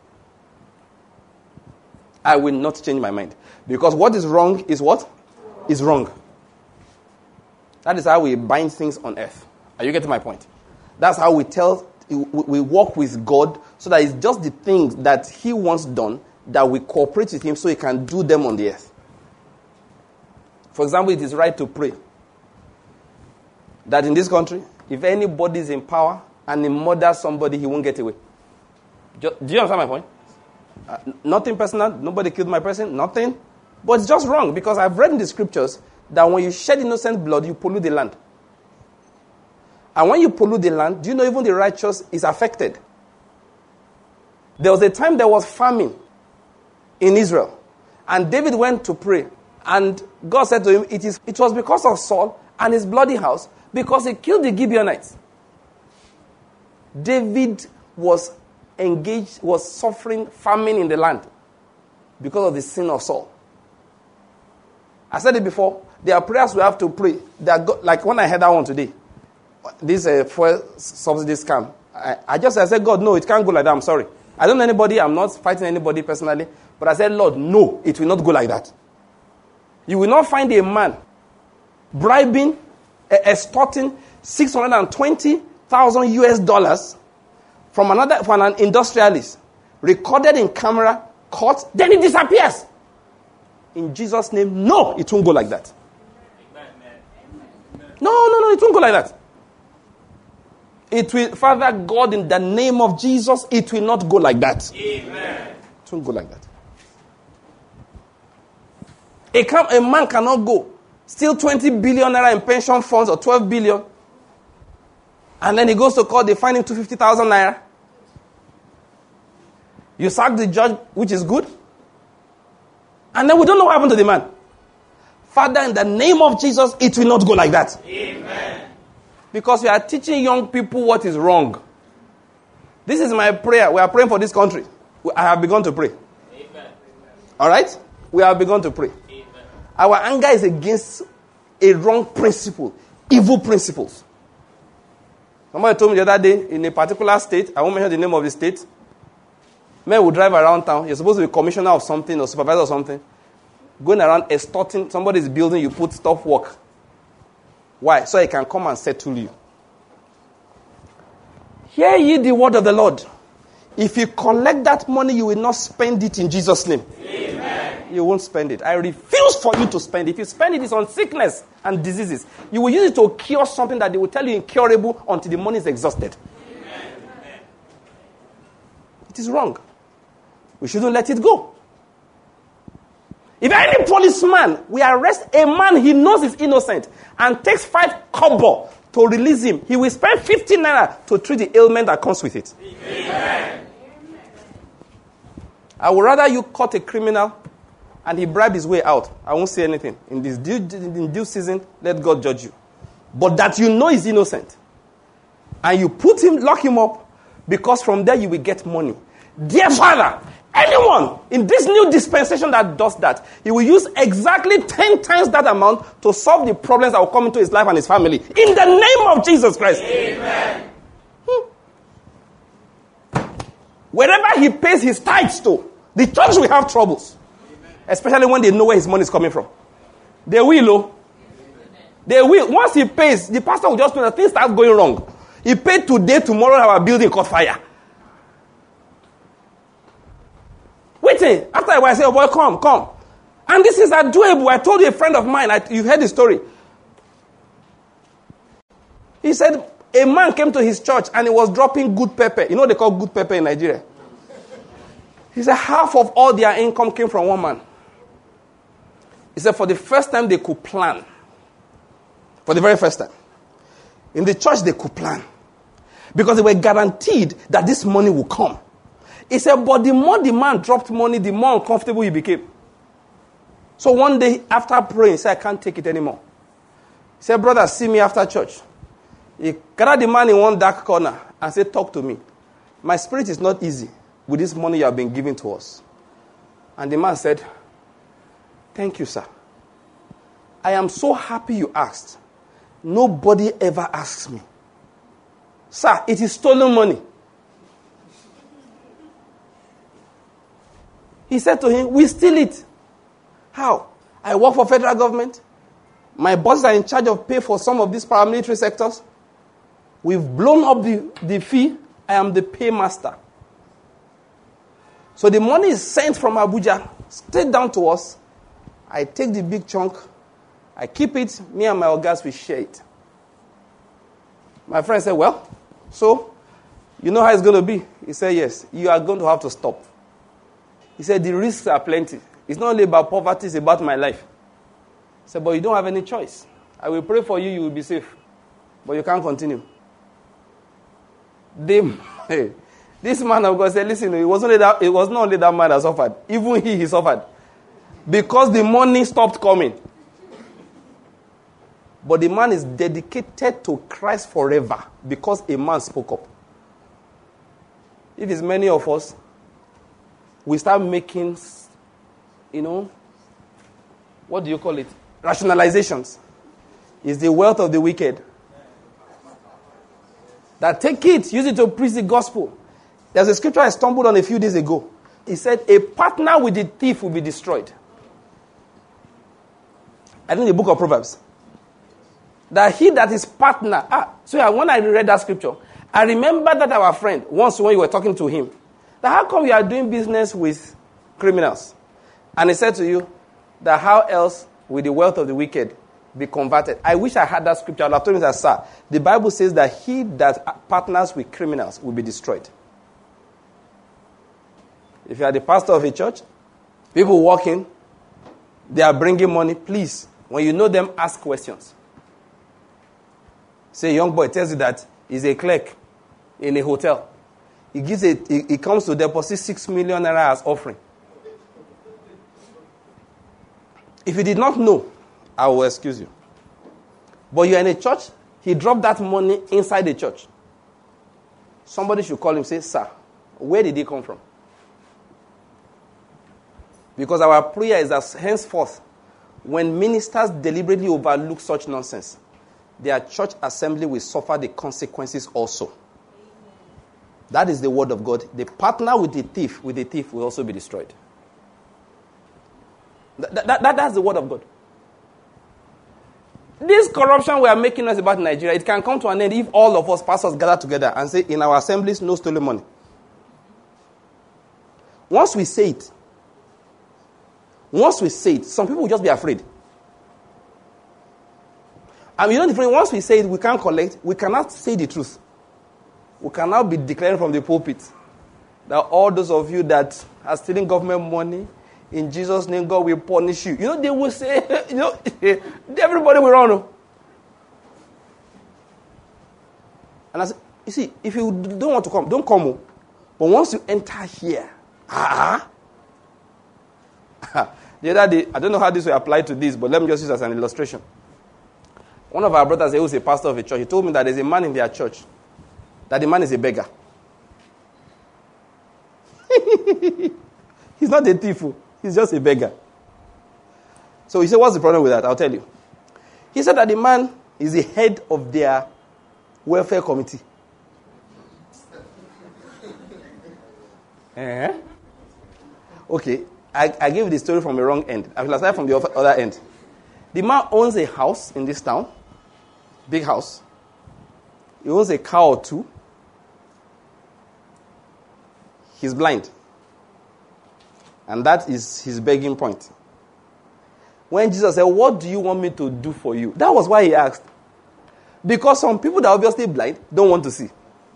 [SPEAKER 1] I will not change my mind. Because what is wrong is what? Is wrong. That is how we bind things on earth. Are you getting my point? That's how we tell, we walk with God so that it's just the things that he wants done that we cooperate with him so he can do them on the earth. For example, it is right to pray that in this country, if anybody is in power and he murders somebody, he won't get away. Do you understand my point? Uh, nothing personal. Nobody killed my person. Nothing. But it's just wrong because I've read in the scriptures that when you shed innocent blood, you pollute the land. And when you pollute the land, do you know even the righteous is affected? There was a time there was famine in Israel. And David went to pray. And God said to him, it is it was because of Saul and his bloody house, because he killed the Gibeonites. David was engaged, was suffering famine in the land because of the sin of Saul. I said it before, there are prayers we have to pray. That like when I heard that one today, this uh, fuel subsidy scam, I, I just I said, God, no, it can't go like that. I'm sorry. I don't know anybody. I'm not fighting anybody personally. But I said, Lord, no, it will not go like that. You will not find a man bribing, uh, extorting six hundred twenty thousand U S dollars from another from an industrialist, recorded in camera, caught, then it disappears. In Jesus' name, no, it won't go like that. No, no, no, it won't go like that. It will, Father God, in the name of Jesus, it will not go like that. Amen. It won't go like that. A, can, a man cannot go, steal twenty billion naira in pension funds or twelve billion, and then he goes to court, they find him two hundred fifty thousand naira. You sack the judge, which is good, and then we don't know what happened to the man. Father, in the name of Jesus, it will not go like that. Amen. Because we are teaching young people what is wrong. This is my prayer. We are praying for this country. I have begun to pray. Amen. All right? We have begun to pray. Amen. Our anger is against a wrong principle, evil principles. Somebody told me the other day, in a particular state, I won't mention the name of the state, men will drive around town. You're supposed to be commissioner of something or supervisor of something. Going around extorting somebody's building, you put stop work. Why? So he can come and settle you. Hear ye the word of the Lord. If you collect that money, you will not spend it in Jesus' name. Amen. You won't spend it. I refuse for you to spend it. If you spend it, it's on sickness and diseases. You will use it to cure something that they will tell you incurable until the money is exhausted. Amen. It is wrong. We shouldn't let it go. If any policeman will arrest a man he knows is innocent and takes five kobo to release him, he will spend fifteen naira to treat the ailment that comes with it. Amen. I would rather you caught a criminal and he bribed his way out. I won't say anything. In this due, in due season, let God judge you. But that you know is innocent. And you put him, lock him up, because from there you will get money. Dear Father, anyone in this new dispensation that does that, he will use exactly ten times that amount to solve the problems that will come into his life and his family. In the name of Jesus Christ. Amen. Hmm. Wherever he pays his tithes to, the church will have troubles. Amen. Especially when they know where his money is coming from. They will, oh. They will. Once he pays, the pastor will just know that things start going wrong. He paid today, tomorrow our building caught fire. Waiting. After a while, I say, oh boy, come, come. And this is doable. I told you a friend of mine, I, you heard the story. He said, a man came to his church and he was dropping good pepper. You know what they call good pepper in Nigeria? He said half of all their income came from one man. He said for the first time they could plan. For the very first time. In the church they could plan. Because they were guaranteed that this money will come. He said, but the more the man dropped money, the more uncomfortable he became. So one day after praying, he said, I can't take it anymore. He said, brother, see me after church. He gathered the man in one dark corner and said, talk to me. My spirit is not easy with this money you have been giving to us. And the man said, thank you, sir. I am so happy you asked. Nobody ever asks me. Sir, it is stolen money. He said to him, we steal it. How? I work for federal government. My bosses are in charge of pay for some of these paramilitary sectors. We've blown up the, the fee. I am the paymaster. So the money is sent from Abuja straight down to us. I take the big chunk. I keep it. Me and my ogas, we share it. My friend said, well, so you know how it's going to be? He said, yes. You are going to have to stop. He said, the risks are plenty. It's not only about poverty, it's about my life. He said, but you don't have any choice. I will pray for you, you will be safe. But you can't continue. They, hey, this man of God said, listen, it, was only that, it was not only that man that suffered. Even he, he suffered. Because the money stopped coming. But the man is dedicated to Christ forever because a man spoke up. If it's many of us, we start making, you know, what do you call it? Rationalizations. It's the wealth of the wicked. That take it, use it to preach the gospel. There's a scripture I stumbled on a few days ago. It said, a partner with the thief will be destroyed. I think the book of Proverbs. That he that is partner. Ah, so when I read that scripture, I remember that our friend, once when you were talking to him, that how come you are doing business with criminals? And he said to you, that how else will the wealth of the wicked be converted? I wish I had that scripture. I would have told him that, sir, the Bible says that he that partners with criminals will be destroyed. If you are the pastor of a church, people walking, they are bringing money, please, when you know them, ask questions. Say a young boy tells you that he's a clerk in a hotel. He gives a, he, he comes to deposit six million naira as offering. If you did not know, I will excuse you. But you are in a church, he dropped that money inside the church. Somebody should call him and say, sir, where did he come from? Because our prayer is that henceforth, when ministers deliberately overlook such nonsense, their church assembly will suffer the consequences also. That is the word of God. The partner with the thief, with the thief will also be destroyed. That, that, that, that's the word of God. This corruption we are making us about Nigeria, it can come to an end if all of us pastors gather together and say, in our assemblies, no stolen money. Once we say it, once we say it, some people will just be afraid. And you know the thing, once we say it, we can't collect, we cannot say the truth. We cannot be declaring from the pulpit that all those of you that are stealing government money, in Jesus' name, God will punish you. You know, they will say, you know, everybody will run. And I said, you see, if you don't want to come, don't come. But once you enter here, ah, the other day, I don't know how this will apply to this, but let me just use it as an illustration. One of our brothers, he was a pastor of a church. He told me that there's a man in their church, that the man is a beggar. He's not a thief. He's just a beggar. So he said, what's the problem with that? I'll tell you. He said that the man is the head of their welfare committee. uh-huh. Okay, I, I gave the story from the wrong end. I will start from the other end. The man owns a house in this town. Big house. He owns a car or two. He's blind. And that is his begging point. When Jesus said, what do you want me to do for you? That was why he asked. Because some people that are obviously blind don't want to see.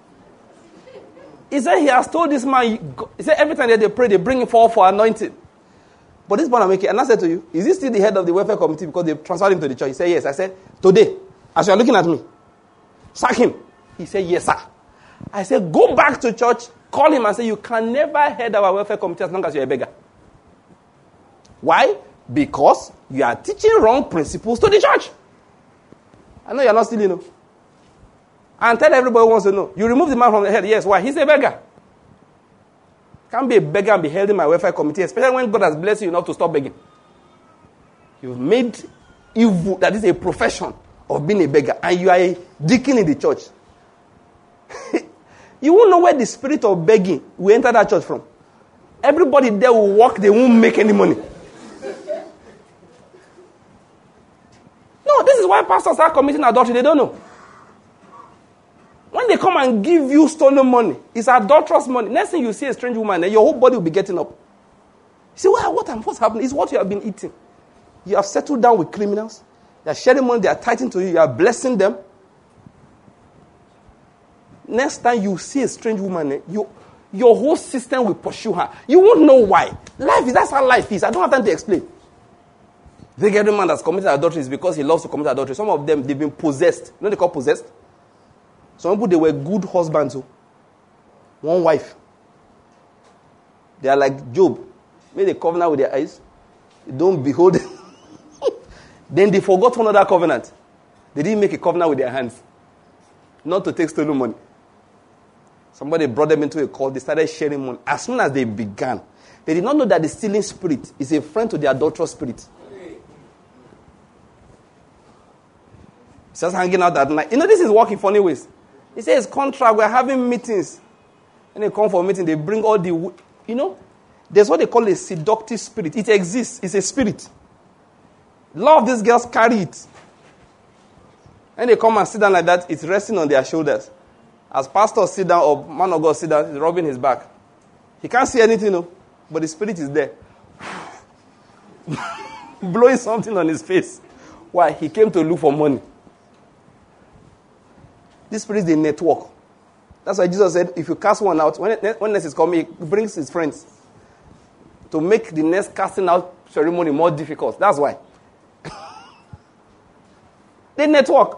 [SPEAKER 1] He said he has told this man, he said every time that they pray, they bring him forward for anointing. But this man I'm making, and I said to you, is he still the head of the welfare committee because they transferred him to the church? He said, yes. I said, today, as you are looking at me, sack him. He said, yes, sir. I said, go back to church, call him and say, you can never head our welfare committee as long as you're a beggar. Why? Because you are teaching wrong principles to the church. I know you're not stealing, no. And tell everybody who wants to know. You remove the man from the head. Yes, why? He's a beggar. Can't be a beggar and be held in my welfare committee, especially when God has blessed you enough to stop begging. You've made evil, that is a profession of being a beggar, and you are a deacon in the church.
[SPEAKER 2] You won't know where the spirit of begging will enter that church from. Everybody there will work, they won't make any money. No, this is why pastors are committing adultery. They don't know. When they come and give you stolen money, it's adulterous money. Next thing you see a strange woman, and your whole body will be getting up. You say, well, what, what's happening? It's what you have been eating. You have settled down with criminals. They are sharing money. They are tithing to you. You are blessing them. Next time you see a strange woman, you, your whole system will pursue her. You won't know why. Life is, that's how life is. I don't have time to explain. The every man that's committed adultery is because he loves to commit adultery. Some of them, they've been possessed. You know what they call possessed? Some people, they were good husbands. So. One wife. They are like Job. Made a covenant with their eyes. They don't behold. Then they forgot one other covenant. They didn't make a covenant with their hands. Not to take stolen money. Somebody brought them into a cult. They started sharing money. As soon as they began, they did not know that the stealing spirit is a friend to the adulterous spirit. It's just hanging out at night. You know, this is working funny ways. He says, contract, we're having meetings. When they come for a meeting, they bring all the, you know, there's what they call a seductive spirit. It exists. It's a spirit. A lot of these girls carry it. When they come and sit down like that, it's resting on their shoulders. As pastors sit down or man of God sit down, he's rubbing his back. He can't see anything, no, but the spirit is there. Blowing something on his face. Why? He came to look for money. This spirit is a network. That's why Jesus said, if you cast one out, when, when next is coming, he brings his friends to make the next casting out ceremony more difficult. That's why. They network.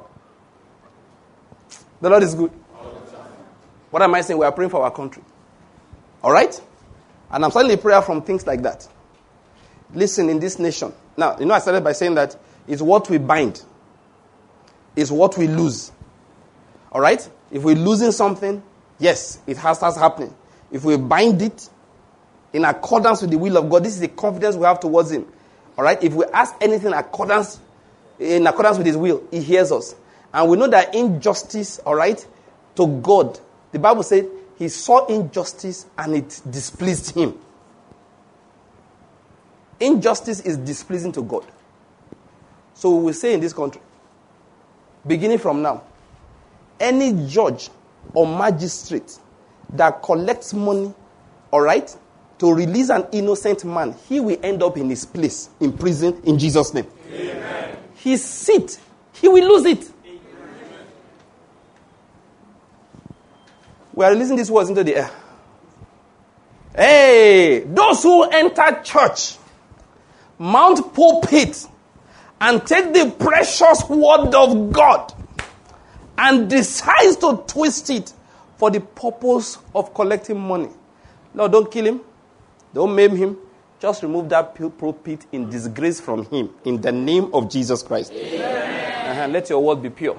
[SPEAKER 2] The Lord is good. What am I saying? We are praying for our country. All right? And I'm starting a prayer from things like that. Listen, in this nation. Now, you know, I started by saying that it's what we bind. It's what we lose. All right? If we're losing something, yes, it has starts happening. If we bind it in accordance with the will of God, this is the confidence we have towards Him. All right? If we ask anything in accordance, in accordance with His will, He hears us. And we know that injustice, all right, to God, the Bible said He saw injustice and it displeased Him. Injustice is displeasing to God. So we will say in this country, beginning from now, any judge or magistrate that collects money, all right, to release an innocent man, he will end up in his place, in prison, in Jesus' name. Amen. His seat, he will lose it. Amen. We are releasing these words into the air. Hey, those who enter church, mount pulpit, and take the precious word of God and decides to twist it for the purpose of collecting money. Lord, don't kill him. Don't maim him. Just remove that pulpit in disgrace from him. In the name of Jesus Christ. Uh-huh. Let your word be pure.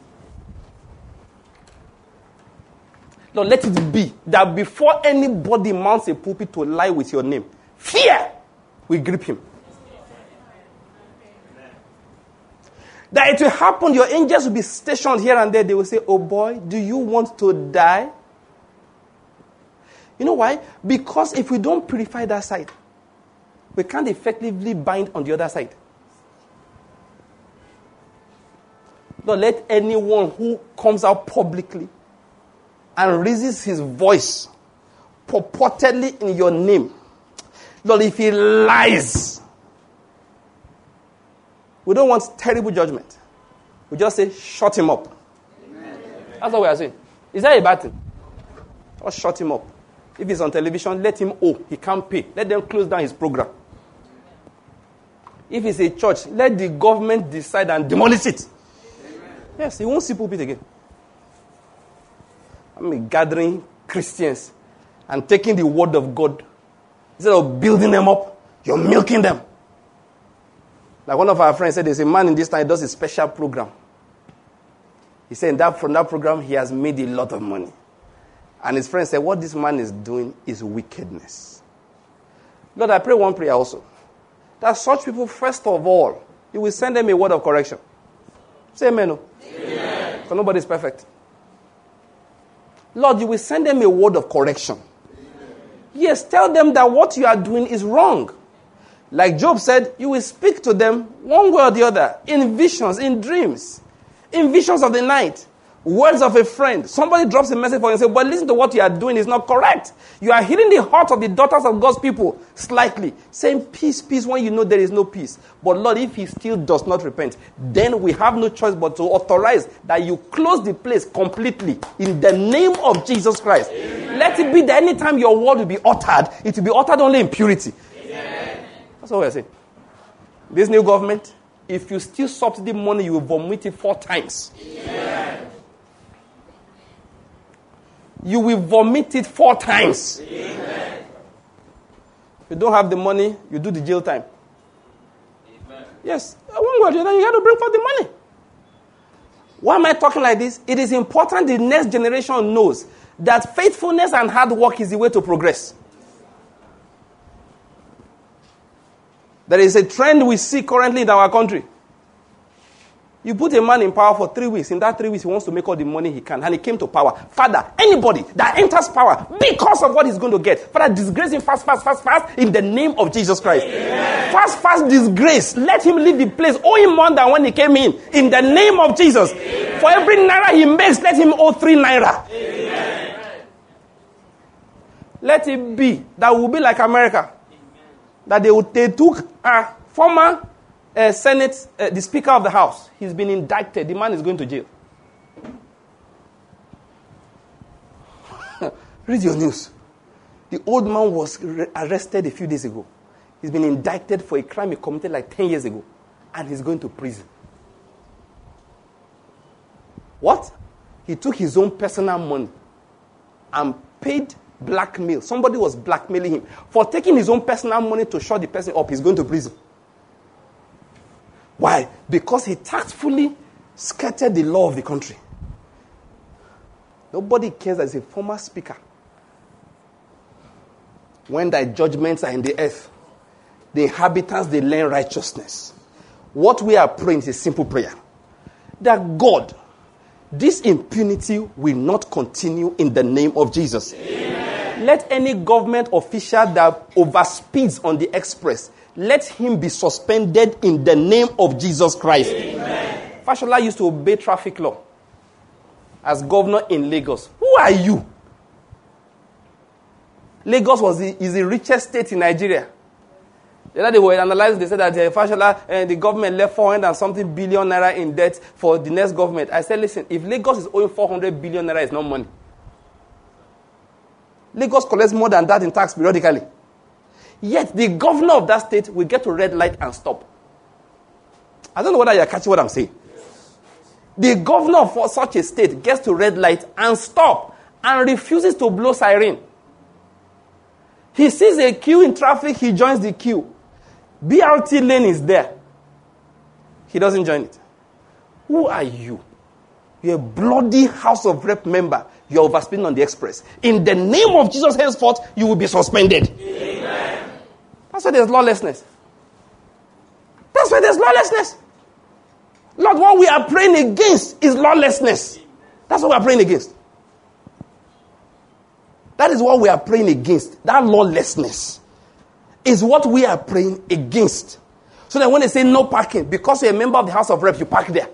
[SPEAKER 2] Lord, let it be that before anybody mounts a pulpit to lie with your name, fear will grip him. That it will happen, your angels will be stationed here and there. They will say, oh boy, do you want to die? You know why? Because if we don't purify that side, we can't effectively bind on the other side. Don't let anyone who comes out publicly and raises his voice purportedly in your name, Lord, if he lies, we don't want terrible judgment. We just say, shut him up. Amen. That's what we are saying. Is that a bad thing? Or shut him up. If he's on television, let him owe. He can't pay. Let them close down his program. If it's a church, let the government decide and demolish it. Amen. Yes, he won't see pulpit again. I mean, gathering Christians and taking the word of God. Instead of building them up, you're milking them. Like one of our friends said, there's a man in this time who does a special program. He said that from that program, he has made a lot of money. And his friend said, what this man is doing is wickedness. Lord, I pray one prayer also. That such people, first of all, you will send them a word of correction. Say amen. No? Amen. Because nobody is perfect. Lord, you will send them a word of correction. Yes, tell them that what you are doing is wrong. Like Job said, you will speak to them one way or the other, in visions, in dreams, in visions of the night, words of a friend. Somebody drops a message for you and says, but listen to what you are doing is not correct. You are healing the heart of the daughters of God's people slightly, saying peace, peace when you know there is no peace. But Lord, if he still does not repent, then we have no choice but to authorize that you close the place completely in the name of Jesus Christ. Amen. Let it be that anytime your word will be uttered, it will be uttered only in purity. Amen. That's what we're saying. This new government, if you steal subsidy money, you will vomit it four times. Amen. You will vomit it four times. Amen. If you don't have the money, you do the jail time. Amen. Yes. One word, then you got to bring forth the money. Why am I talking like this? It is important the next generation knows that faithfulness and hard work is the way to progress. There is a trend we see currently in our country. You put a man in power for three weeks. In that three weeks, he wants to make all the money he can. And he came to power. Father, anybody that enters power because of what he's going to get, Father, disgrace him fast, fast, fast, fast in the name of Jesus Christ. Amen. Fast, fast disgrace. Let him leave the place. Owe him more than when he came in. In the name of Jesus. Amen. For every naira he makes, let him owe three naira. Amen. Let it be that will be like America. Amen. That they, would, they took a former uh, Senate, uh, the Speaker of the House. He's been indicted. The man is going to jail. Read your news. The old man was re- arrested a few days ago. He's been indicted for a crime he committed like ten years ago. And he's going to prison. What? He took his own personal money and paid blackmail. Somebody was blackmailing him. For taking his own personal money to shut the person up, he's going to prison. Why? Because he tactfully skirted the law of the country. Nobody cares as a former speaker. When thy judgments are in the earth, the inhabitants, they learn righteousness. What we are praying is a simple prayer. That God, this impunity will not continue in the name of Jesus. Amen. Let any government official that overspeeds on the express, let him be suspended in the name of Jesus Christ. Amen. Fashola used to obey traffic law as governor in Lagos. Who are you? Lagos was the, is the richest state in Nigeria. The other day we were analyzing, they said that uh, Fashola, uh, the government left four hundred and something billion naira in debt for the next government. I said, listen, if Lagos is owing four hundred billion naira, it's not money. Lagos collects more than that in tax periodically. Yet the governor of that state will get to red light and stop. I don't know whether you're catching what I'm saying. Yes. The governor for such a state gets to red light and stop and refuses to blow siren. He sees a queue in traffic, he joins the queue. B R T lane is there. He doesn't join it. Who are you? You're a bloody House of Rep member. You're overspeeding on the express. In the name of Jesus henceforth, you will be suspended. Amen. That's why there's lawlessness. That's why there's lawlessness. Lord, what we are praying against is lawlessness. That's what we are praying against. That is what we are praying against. That lawlessness is what we are praying against. So that when they say no parking, because you're a member of the House of Reps, you park there.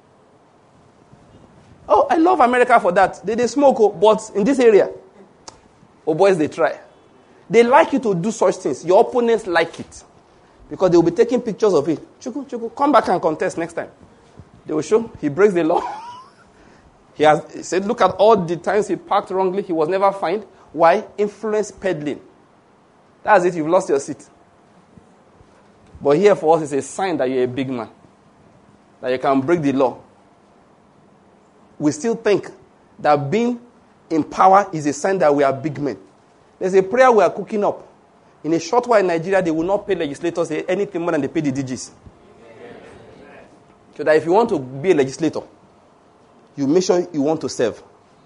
[SPEAKER 2] Oh, I love America for that. They, they smoke, but in this area, oh boys, they try. They like you to do such things. Your opponents like it. Because they will be taking pictures of it. Chuku, chuku, come back and contest next time. They will show he breaks the law. he has he said, look at all the times he parked wrongly. He was never fined. Why? Influence peddling. That's it. You've lost your seat. But here for us, it's a sign that you're a big man. That you can break the law. We still think that being in power is a sign that we are big men. There's a prayer we are cooking up. In a short while in Nigeria, they will not pay legislators anything more than they pay the D Gs. So that if you want to be a legislator, you make sure you want to serve.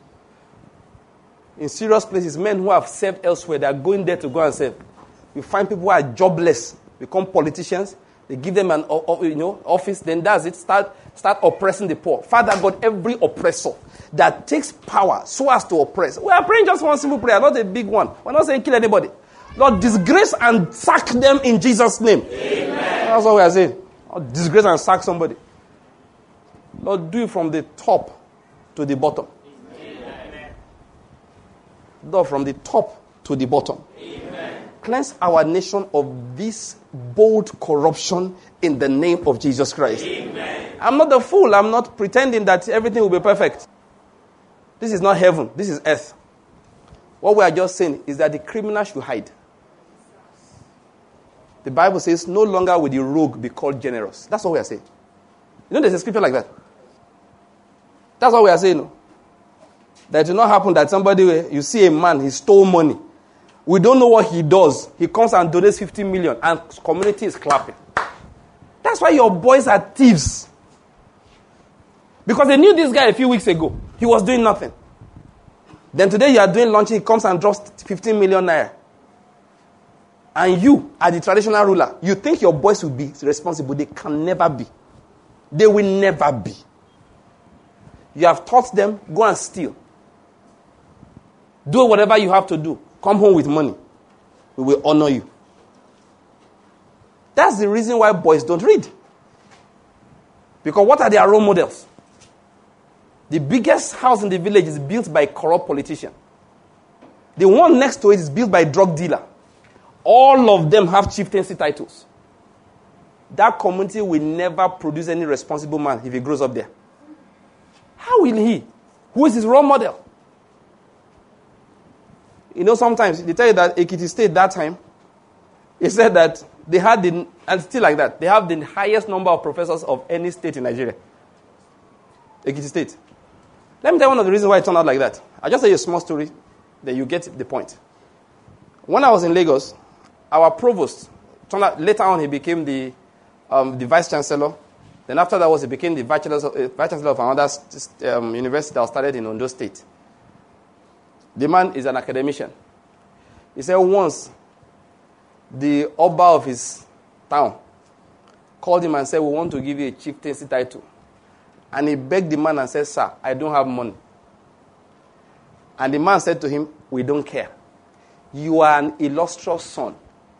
[SPEAKER 2] In serious places, men who have served elsewhere, they are going there to go and serve. You find people who are jobless, become politicians. They give them an you know, office, then that's it. Start, start oppressing the poor. Father God, every oppressor that takes power so as to oppress. We are praying just one simple prayer, not a big one. We're not saying kill anybody. Lord, disgrace and sack them in Jesus' name. Amen. That's what we are saying. Lord, disgrace and sack somebody. Lord, do it from the top to the bottom. Amen. Lord, from the top to the bottom. Amen. Cleanse our nation of this bold corruption in the name of Jesus Christ. Amen. I'm not a fool. I'm not pretending that everything will be perfect. This is not heaven. This is earth. What we are just saying is that the criminal should hide. The Bible says, no longer will the rogue be called generous. That's what we are saying. You know there's a scripture like that. That's what we are saying. No? That it will not happen that somebody, you see a man, he stole money. We don't know what he does. He comes and donates fifty million and community is clapping. That's why your boys are thieves. Because they knew this guy a few weeks ago. He was doing nothing. Then today you are doing launching, he comes and drops fifteen million naira. And you are the traditional ruler. You think your boys will be responsible. They can never be. They will never be. You have taught them, go and steal. Do whatever you have to do. Come home with money. We will honor you. That's the reason why boys don't read. Because what are their role models? The biggest house in the village is built by a corrupt politician. The one next to it is built by a drug dealer. All of them have chieftaincy titles. That community will never produce any responsible man if he grows up there. How will he? Who is his role model? You know, sometimes they tell you that Ekiti State that time, he said that they had the, and still like that, they have the highest number of professors of any state in Nigeria. Ekiti State. Let me tell you one of the reasons why it turned out like that. I'll just tell you a small story, then you get the point. When I was in Lagos, our provost, turned out, later on he became the, um, the vice chancellor. Then after that was he became the vice chancellor, uh, vice chancellor of another um, university that was started in Ondo State. The man is an academician. He said once the Oba of his town called him and said, we want to give you a chieftaincy title. And he begged the man and said, sir, I don't have money. And the man said to him, we don't care. You are an illustrious son.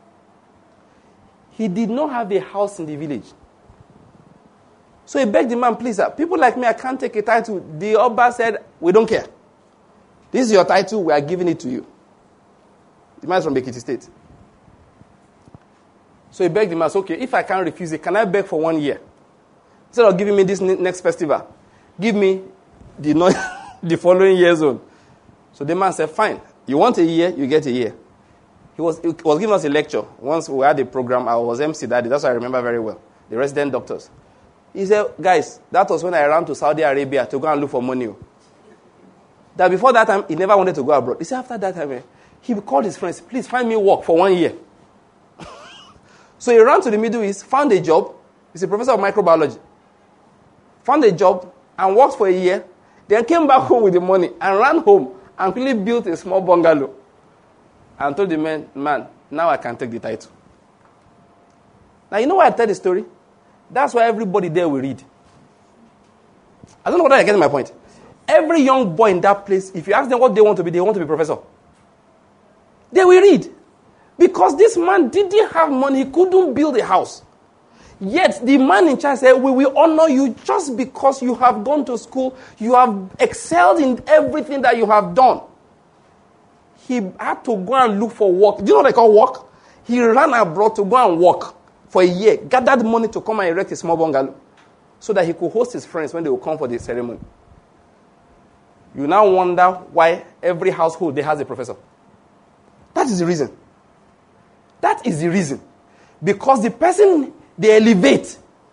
[SPEAKER 2] He did not have a house in the village. So he begged the man, please, sir, people like me, I can't take a title. The Oba said, we don't care. This is your title, we are giving it to you. The man is from Ekiti State. So he begged the man, okay, if I can't refuse it, can I beg for one year? Instead of giving me this next festival, give me the, no- the following year's own. So the man said, fine, you want a year, you get a year. He was, he was giving us a lecture. Once we had a program, I was M C that day. That's what I remember very well. The resident doctors. He said, guys, that was when I ran to Saudi Arabia to go and look for money. That before that time, he never wanted to go abroad. He said after that time, he called his friends, please find me work for one year. So he ran to the Middle East, found a job. He's a professor of microbiology. Found a job and worked for a year. Then came back home with the money and ran home and quickly built a small bungalow. And told the man, man, now I can take the title. Now, you know why I tell the story? That's why everybody there will read. I don't know whether you're getting my point. Every young boy in that place, if you ask them what they want to be, they want to be professor. They will read. Because this man didn't have money, he couldn't build a house. Yet the man in charge said, we will honor you just because you have gone to school, you have excelled in everything that you have done. He had to go and look for work. Do you know what they call work? He ran abroad to go and work for a year, gathered money to come and erect a small bungalow so that he could host his friends when they would come for the ceremony. You now wonder why every household there has a professor. That is the reason. That is the reason. Because the person they elevate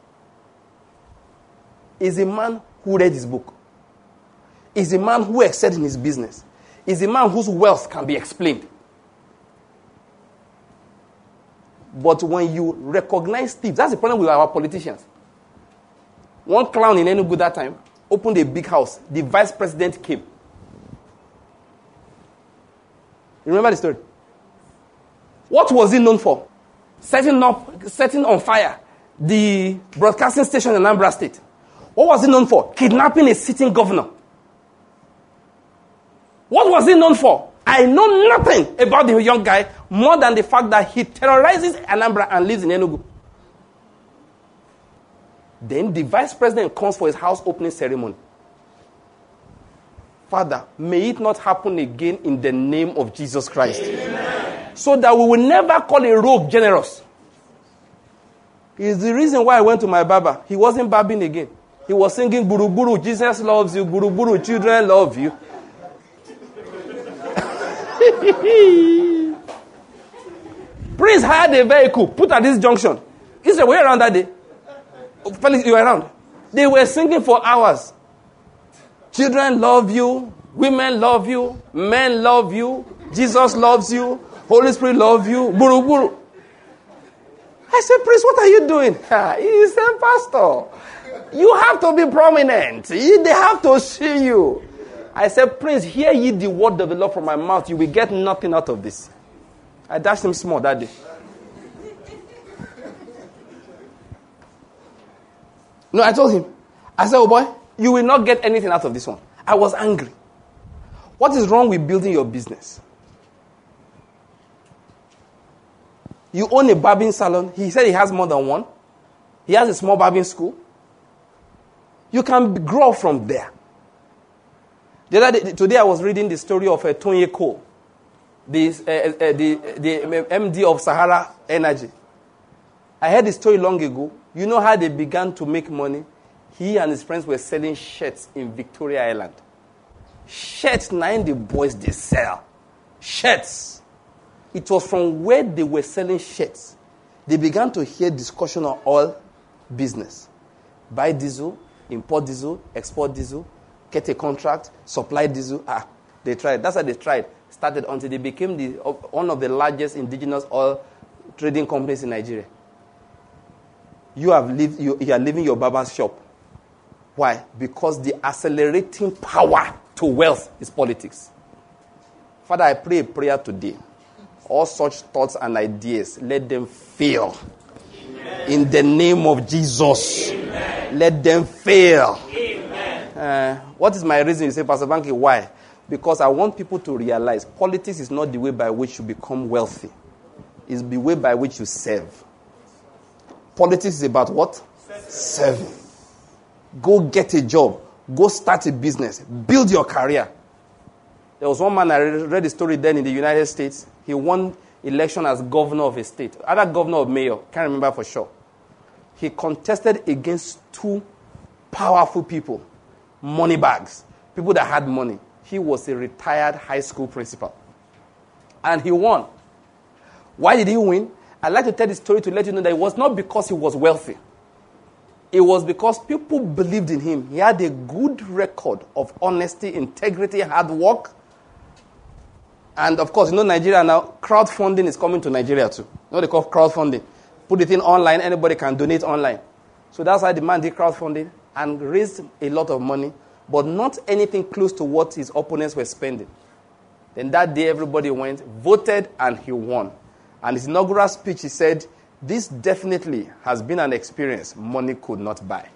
[SPEAKER 2] is a man who read his book. Is a man who excelled in his business. Is a man whose wealth can be explained. But when you recognize thieves, that's the problem with our politicians. One clown in Enugu that time opened a big house. The vice president came. You remember the story? What was he known for? Setting up, setting on fire the broadcasting station in Anambra State. What was he known for? Kidnapping a sitting governor. What was he known for? I know nothing about the young guy more than the fact that he terrorizes Anambra and lives in Enugu. Then the vice president comes for his house opening ceremony. Father, may it not happen again in the name of Jesus Christ. Amen. So that we will never call a rogue generous. It's the reason why I went to my barber. He wasn't barbing again. He was singing, Buru Buru, Jesus loves you. Buru Buru, children love you. Prince had a vehicle put at this junction. He said, were you around that day? Felix, you were around. They were singing for hours. Children love you. Women love you. Men love you. Jesus loves you. Holy Spirit loves you. Buru Buru. I said, Prince, what are you doing? He said, Pastor, you have to be prominent. They have to see you. I said, Prince, hear ye the word of the Lord from my mouth. You will get nothing out of this. I dashed him small that day. No, I told him. I said, oh boy, you will not get anything out of this one. I was angry. What is wrong with building your business? You own a barbing salon. He said he has more than one. He has a small barbing school. You can grow from there. The other day, today I was reading the story of uh, Tony Cole, the, uh, uh, the, the M D of Sahara Energy. I heard the story long ago. You know how they began to make money? He and his friends were selling shirts in Victoria Island. Shirts, nine the boys they sell. Shirts. It was from where they were selling shirts. They began to hear discussion on oil business. Buy diesel, import diesel, export diesel, get a contract, supply diesel. Ah, they tried. That's how they tried. Started until they became the one of the largest indigenous oil trading companies in Nigeria. You have lived, you, you are leaving your barber's shop. Why? Because the accelerating power to wealth is politics. Father, I pray a prayer today. All such thoughts and ideas, let them fail. Amen. In the name of Jesus. Amen. Let them fail. Uh, what is my reason? You say, Pastor Banky, why? Because I want people to realize politics is not the way by which you become wealthy. It's the way by which you serve. Politics is about what? Serving. Go get a job. Go start a business. Build your career. There was one man, I read the story then in the United States. He won election as governor of a state. Either governor or mayor. Can't remember for sure. He contested against two powerful people. Money bags. People that had money. He was a retired high school principal. And he won. Why did he win? I'd like to tell this story to let you know that it was not because he was wealthy. It was because people believed in him. He had a good record of honesty, integrity, hard work. And of course, you know Nigeria now, crowdfunding is coming to Nigeria too. You know what they call crowdfunding? Put it in online, anybody can donate online. So that's why the man did crowdfunding and raised a lot of money, but not anything close to what his opponents were spending. Then that day, everybody went, voted, and he won. And his inaugural speech, he said, this definitely has been an experience money could not buy.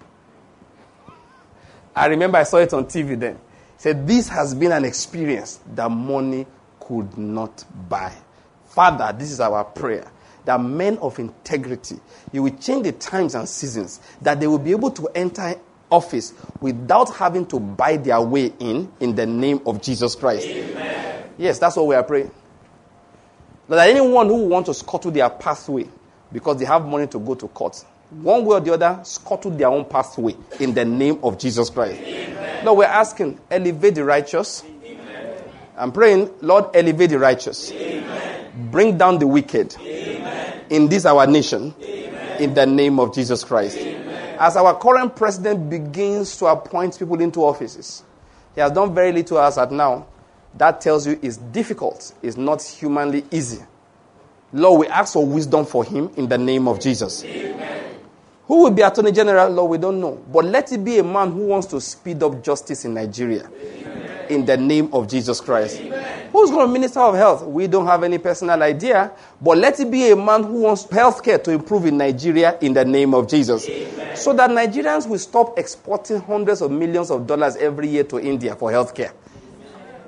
[SPEAKER 2] I remember I saw it on T V then. He said, this has been an experience that money could not buy. Father, this is our prayer, that men of integrity, you will change the times and seasons, that they will be able to enter office without having to buy their way in, in the name of Jesus Christ. Amen. Yes, that's what we are praying. That anyone who wants to scuttle their pathway because they have money to go to court, one way or the other, scuttle their own pathway in the name of Jesus Christ. Amen. Lord, we're asking, elevate the righteous. Amen. I'm praying, Lord, elevate the righteous. Amen. Bring down the wicked. Amen. In this our nation. Amen. In the name of Jesus Christ. Amen. As our current president begins to appoint people into offices, he has done very little as at now. That tells you it's difficult. It's not humanly easy. Lord, we ask for wisdom for him in the name of Jesus. Amen. Who will be Attorney General? Lord, we don't know. But let it be a man who wants to speed up justice in Nigeria. Amen. In the name of Jesus Christ. Amen. Who's going to be Minister of Health? We don't have any personal idea. But let it be a man who wants healthcare to improve in Nigeria in the name of Jesus. Amen. So that Nigerians will stop exporting hundreds of millions of dollars every year to India for healthcare.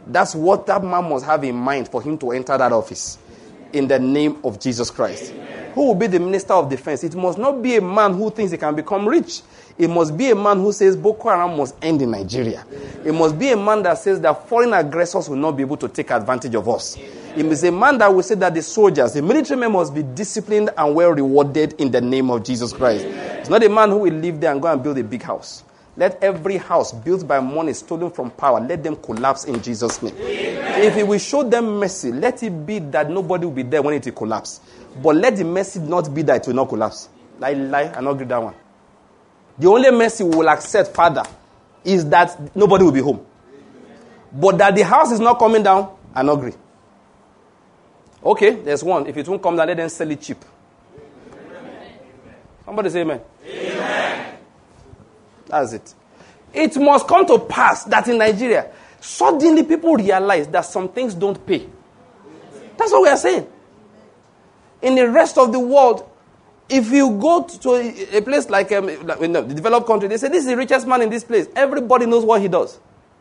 [SPEAKER 2] That's what that man must have in mind for him to enter that office. In the name of Jesus Christ. Amen. Who will be the Minister of Defense? It must not be a man who thinks he can become rich. It must be a man who says Boko Haram must end in Nigeria. It must be a man that says that foreign aggressors will not be able to take advantage of us. It must be a man that will say that the soldiers, the military men must be disciplined and well rewarded in the name of Jesus Christ. It's not a man who will live there and go and build a big house. Let every house built by money stolen from power, let them collapse in Jesus' name. Amen. If he will show them mercy, let it be that nobody will be there when it will collapse. But let the mercy not be that it will not collapse. Lie, lie, I not agree that one. The only mercy we will accept, Father, is that nobody will be home. But that the house is not coming down, I not agree. Okay, there's one. If it won't come down, let them sell it cheap. Amen. Somebody say amen. Amen. That's it. It must come to pass that in Nigeria, suddenly people realize that some things don't pay. That's what we are saying. In the rest of the world, if you go to a place like um, the developed country, they say, this is the richest man in this place. Everybody knows what he does.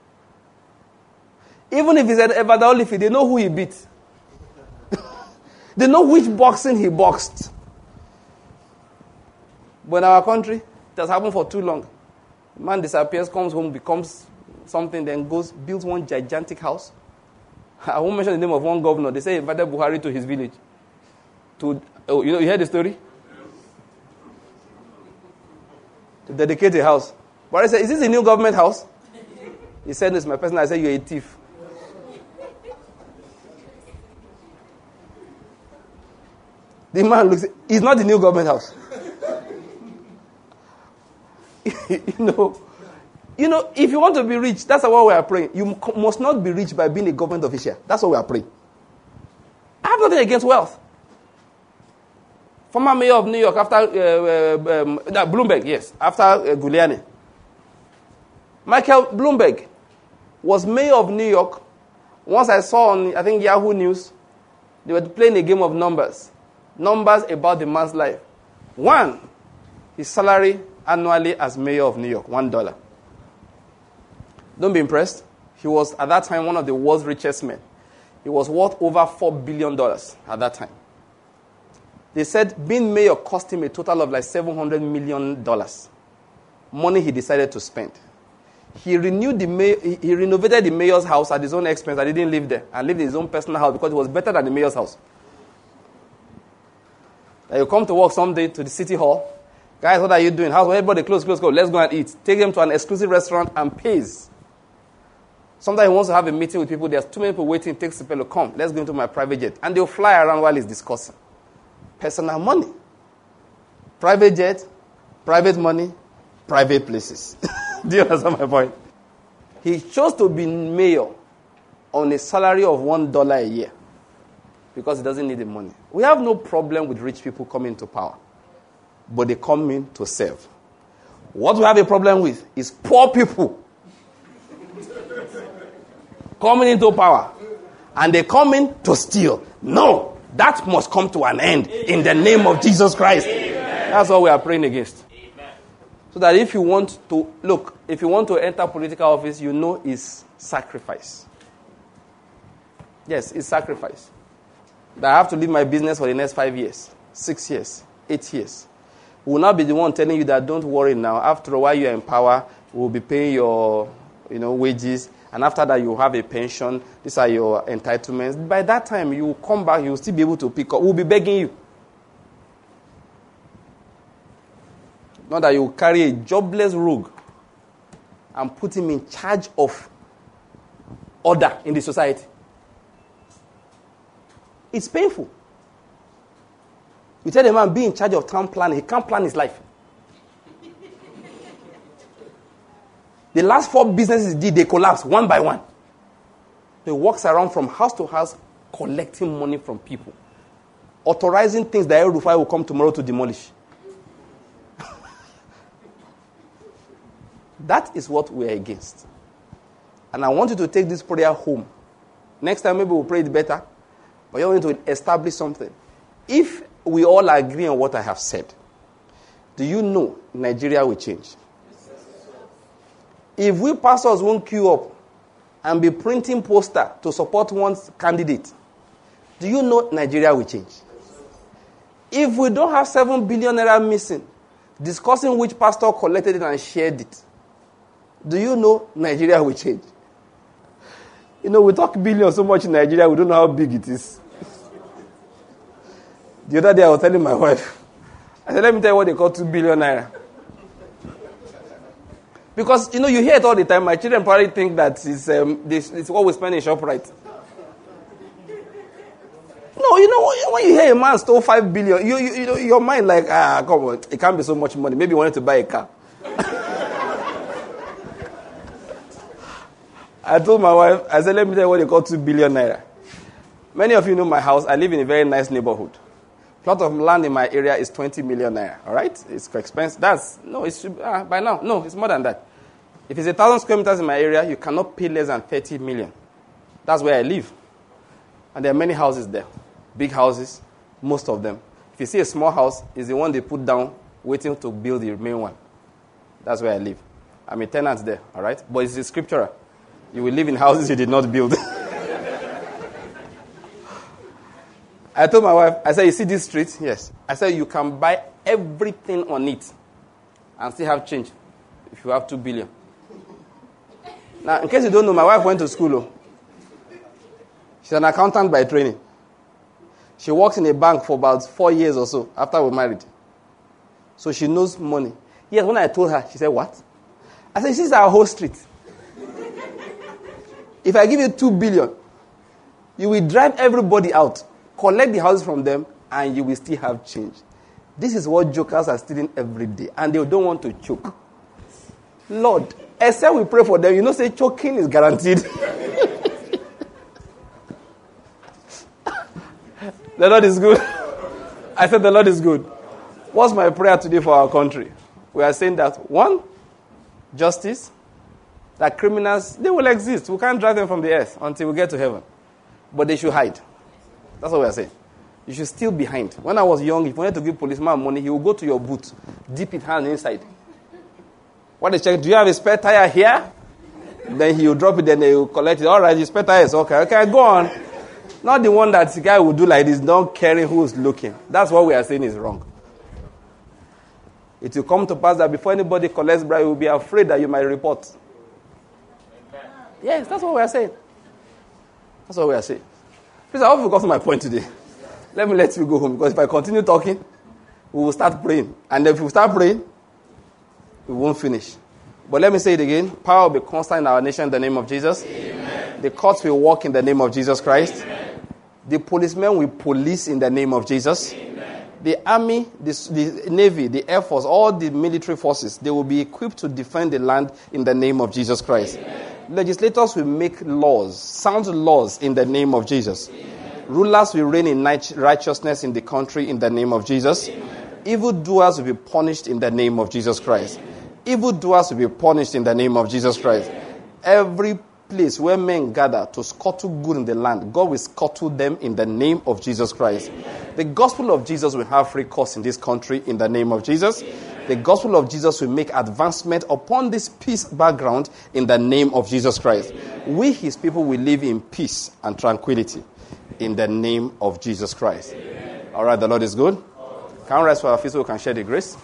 [SPEAKER 2] Even if he's at Evander Holyfield, they know who he beat. They know which boxing he boxed. But in our country, it has happened for too long. The man disappears, comes home, becomes something, then goes, builds one gigantic house. I won't mention the name of one governor. They say he invited Buhari to his village. To, oh, you know, you heard the story? To dedicate a house. Buhari said, is this a new government house? He said, this is my person. I said, you're a thief. The man looks, it's not the new government house. you know, you know, if you want to be rich, that's what we are praying. You must not be rich by being a government official. That's what we are praying. I have nothing against wealth. Former mayor of New York after uh, um, uh, Bloomberg, yes, after uh, Giuliani. Michael Bloomberg was mayor of New York. Once I saw on, I think, Yahoo News, they were playing a game of numbers. Numbers about the man's life. One, his salary annually as mayor of New York, one dollar. Don't be impressed. He was, at that time, one of the world's richest men. He was worth over four billion dollars at that time. They said being mayor cost him a total of like seven hundred million dollars. Money he decided to spend. He renewed the mayor, he renovated the mayor's house at his own expense. I didn't live there. I lived in his own personal house because it was better than the mayor's house. You come to work someday to the city hall. Guys, what are you doing? How's everybody? Close, close, close. Let's go and eat. Take them to an exclusive restaurant and pays. Sometimes he wants to have a meeting with people. There's too many people waiting. Takes the fellow, come. Let's go into my private jet. And they'll fly around while he's discussing. Personal money. Private jet, private money, private places. Do you understand my point? He chose to be mayor on a salary of one dollar a year. Because he doesn't need the money. We have no problem with rich people coming to power. But they come in to serve. What we have a problem with is poor people coming into power. And they come in to steal. No, that must come to an end in the name of Jesus Christ. Amen. That's what we are praying against. Amen. So that if you want to, look, if you want to enter political office, you know it's sacrifice. Yes, it's sacrifice. That I have to leave my business for the next five years, six years, eight years. We will not be the one telling you that don't worry now. After a while you're in power, we'll be paying your, you know, wages. And after that you have a pension. These are your entitlements. By that time you will come back, you will still be able to pick up. We'll be begging you. Not that you will carry a jobless rogue and put him in charge of order in the society. It's painful. You tell a man, be in charge of town planning. He can't plan his life. The last four businesses he did, they collapsed one by one. He walks around from house to house collecting money from people. Authorizing things that El Rufai will come tomorrow to demolish. That is what we are against. And I want you to take this prayer home. Next time maybe we'll pray it better. But you're going to establish something. If we all agree on what I have said, do you know Nigeria will change? If we pastors won't queue up and be printing poster to support one's candidate, do you know Nigeria will change? If we don't have seven billion naira missing, discussing which pastor collected it and shared it, do you know Nigeria will change? You know, we talk billion so much in Nigeria, we don't know how big it is. The other day I was telling my wife, I said, let me tell you what they call two billion naira. Because, you know, you hear it all the time. My children probably think that it's, um, this, it's what we spend in ShopRite. No, you know, when you hear a man stole five billion, you, you, you know, your mind like, ah, come on, it can't be so much money. Maybe you wanted to buy a car. I told my wife, I said, let me tell you what they call two billion naira. Many of you know my house. I live in a very nice neighborhood. Plot of land in my area is twenty million naira. All right? It's expensive. That's, no, it's, uh, by now, no, it's more than that. If it's a thousand square meters in my area, you cannot pay less than thirty million. That's where I live. And there are many houses there. Big houses, most of them. If you see a small house, it's the one they put down, waiting to build the main one. That's where I live. I'm a tenant there, all right? But it's scriptural. You will live in houses you did not build. I told my wife, I said, you see this street? Yes. I said, you can buy everything on it and still have change if you have two billion. Now, in case you don't know, my wife went to school. Oh. She's an accountant by training. She works in a bank for about four years or so after we married. So she knows money. Yes, when I told her, she said, what? I said, this is our whole street. If I give you two billion, you will drive everybody out, collect the houses from them, and you will still have change. This is what jokers are stealing every day, and they don't want to choke. Lord, except we pray for them, you know, say choking is guaranteed. The Lord is good. I said the Lord is good. What's my prayer today for our country? We are saying that, one, justice, that criminals, they will exist. We can't drive them from the earth until we get to heaven. But they should hide. That's what we are saying. You should still be behind. When I was young, if you wanted to give policeman money, he will go to your boot, dip his hand inside. When they check, do you have a spare tire here? Then he will drop it, then they will collect it. All right, your spare tire is okay. Okay, go on. Not the one that the guy will do like this, not caring who is looking. That's what we are saying is wrong. It will come to pass that before anybody collects bribe, you will be afraid that you might report. Yes, that's what we are saying. That's what we are saying. Please, I hope you got to my point today. Let me let you go home, because if I continue talking, we will start praying. And if we start praying, we won't finish. But let me say it again. Power will be constant in our nation in the name of Jesus. Amen. The courts will work in the name of Jesus Christ. Amen. The policemen will police in the name of Jesus. Amen. The army, the, the navy, the air force, all the military forces, they will be equipped to defend the land in the name of Jesus Christ. Amen. Legislators will make laws, sound laws in the name of Jesus. Amen. Rulers will reign in righteousness in the country in the name of Jesus. Amen. Evildoers will be punished in the name of Jesus Christ. Amen. Evildoers will be punished in the name of Jesus Christ. Amen. Every place where men gather to scuttle good in the land, God will scuttle them in the name of Jesus Christ. Amen. The gospel of Jesus will have free course in this country in the name of Jesus. Amen. The gospel of Jesus will make advancement upon this peace background in the name of Jesus Christ. Amen. We, his people, will live in peace and tranquility in the name of Jesus Christ. Amen. All right, the Lord is good. Can we rest for our feet so we can share the grace?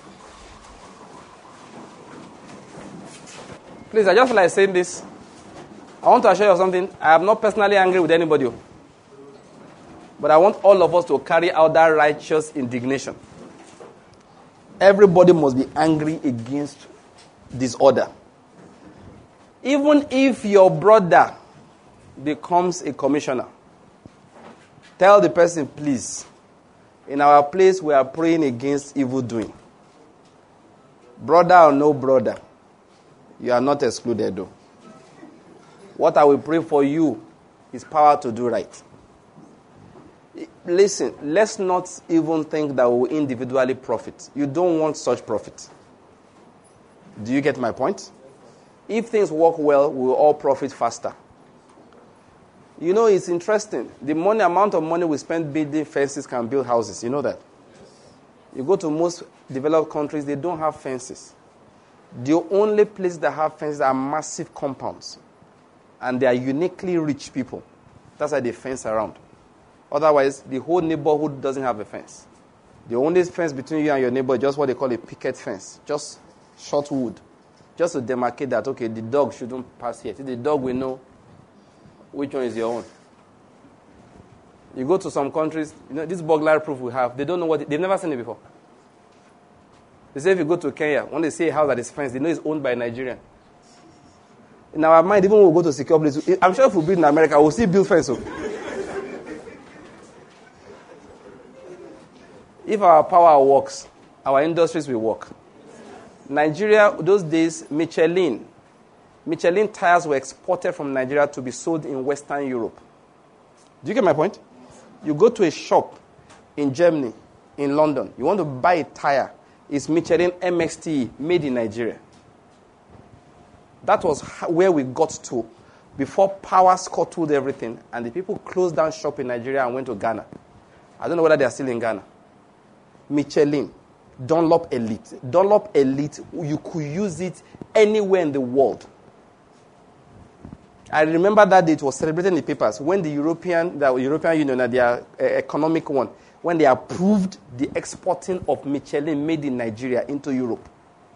[SPEAKER 2] Please, I just feel like saying this. I want to assure you of something. I am not personally angry with anybody. But I want all of us to carry out that righteous indignation. Everybody must be angry against disorder. Even if your brother becomes a commissioner, tell the person, please, in our place we are praying against evil doing. Brother or no brother, you are not excluded though. What I will pray for you is power to do right. Listen, let's not even think that we will individually profit. You don't want such profit. Do you get my point? If things work well, we will all profit faster. You know, it's interesting. The money amount of money we spend building fences can build houses. You know that? You go to most developed countries, they don't have fences. The only places that have fences are massive compounds. And they are uniquely rich people. That's why they fence around. Otherwise, the whole neighborhood doesn't have a fence. The only fence between you and your neighbor is just what they call a picket fence. Just short wood. Just to demarcate that, okay, the dog shouldn't pass here. See, the dog will know which one is your own. You go to some countries, you know, this burglary proof we have, they don't know what, it, they've never seen it before. They say if you go to Kenya, when they see a house that is fenced, they know it's owned by a Nigerian. In our mind, even when we go to secure places, I'm sure if we build in America, we'll still build fence. If our power works, our industries will work. Nigeria, those days, Michelin. Michelin tires were exported from Nigeria to be sold in Western Europe. Do you get my point? You go to a shop in Germany, in London, you want to buy a tire, it's Michelin M X T E, made in Nigeria. That was where we got to before power scuttled everything and the people closed down shop in Nigeria and went to Ghana. I don't know whether they are still in Ghana. Michelin, Dunlop Elite. Dunlop Elite, you could use it anywhere in the world. I remember that day it was celebrated in the papers when the European, the European Union, their uh, economic one, when they approved the exporting of Michelin made in Nigeria into Europe.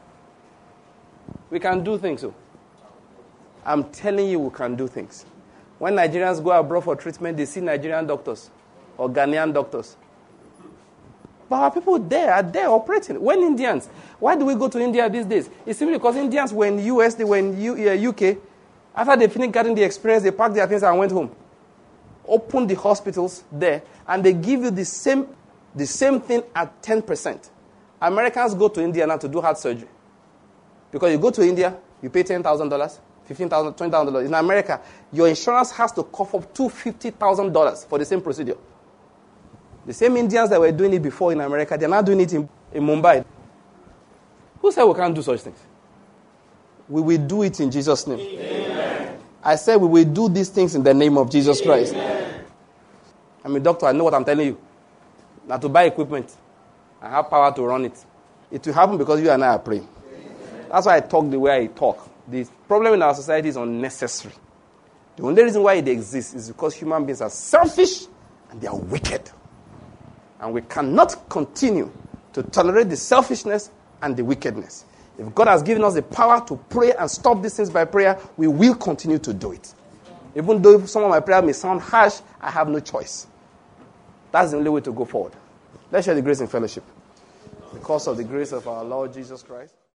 [SPEAKER 2] We can do things, so. I'm telling you, we can do things. When Nigerians go abroad for treatment, they see Nigerian doctors or Ghanaian doctors. But our people there are there operating. When Indians, why do we go to India these days? It's simply because Indians were in the U S, they were in U, uh, U K. After they finished getting the experience, they packed their things and went home. Opened the hospitals there, and they give you the same, the same thing at ten percent. Americans go to India now to do heart surgery. Because you go to India, you pay ten thousand dollars, fifteen thousand dollars, twenty thousand dollars. In America, your insurance has to cough up two hundred fifty thousand dollars for the same procedure. The same Indians that were doing it before in America, they're now doing it in, in Mumbai. Who said we can't do such things? We will do it in Jesus' name. Amen. I said we will do these things in the name of Jesus Christ. Amen. I'm a doctor. I know what I'm telling you. Now to buy equipment, I have power to run it. It will happen because you and I are praying. Amen. That's why I talk the way I talk. The problem in our society is unnecessary. The only reason why it exists is because human beings are selfish and they are wicked. And we cannot continue to tolerate the selfishness and the wickedness. If God has given us the power to pray and stop these things by prayer, we will continue to do it. Even though some of my prayer may sound harsh, I have no choice. That's the only way to go forward. Let's share the grace in fellowship. Because of the grace of our Lord Jesus Christ.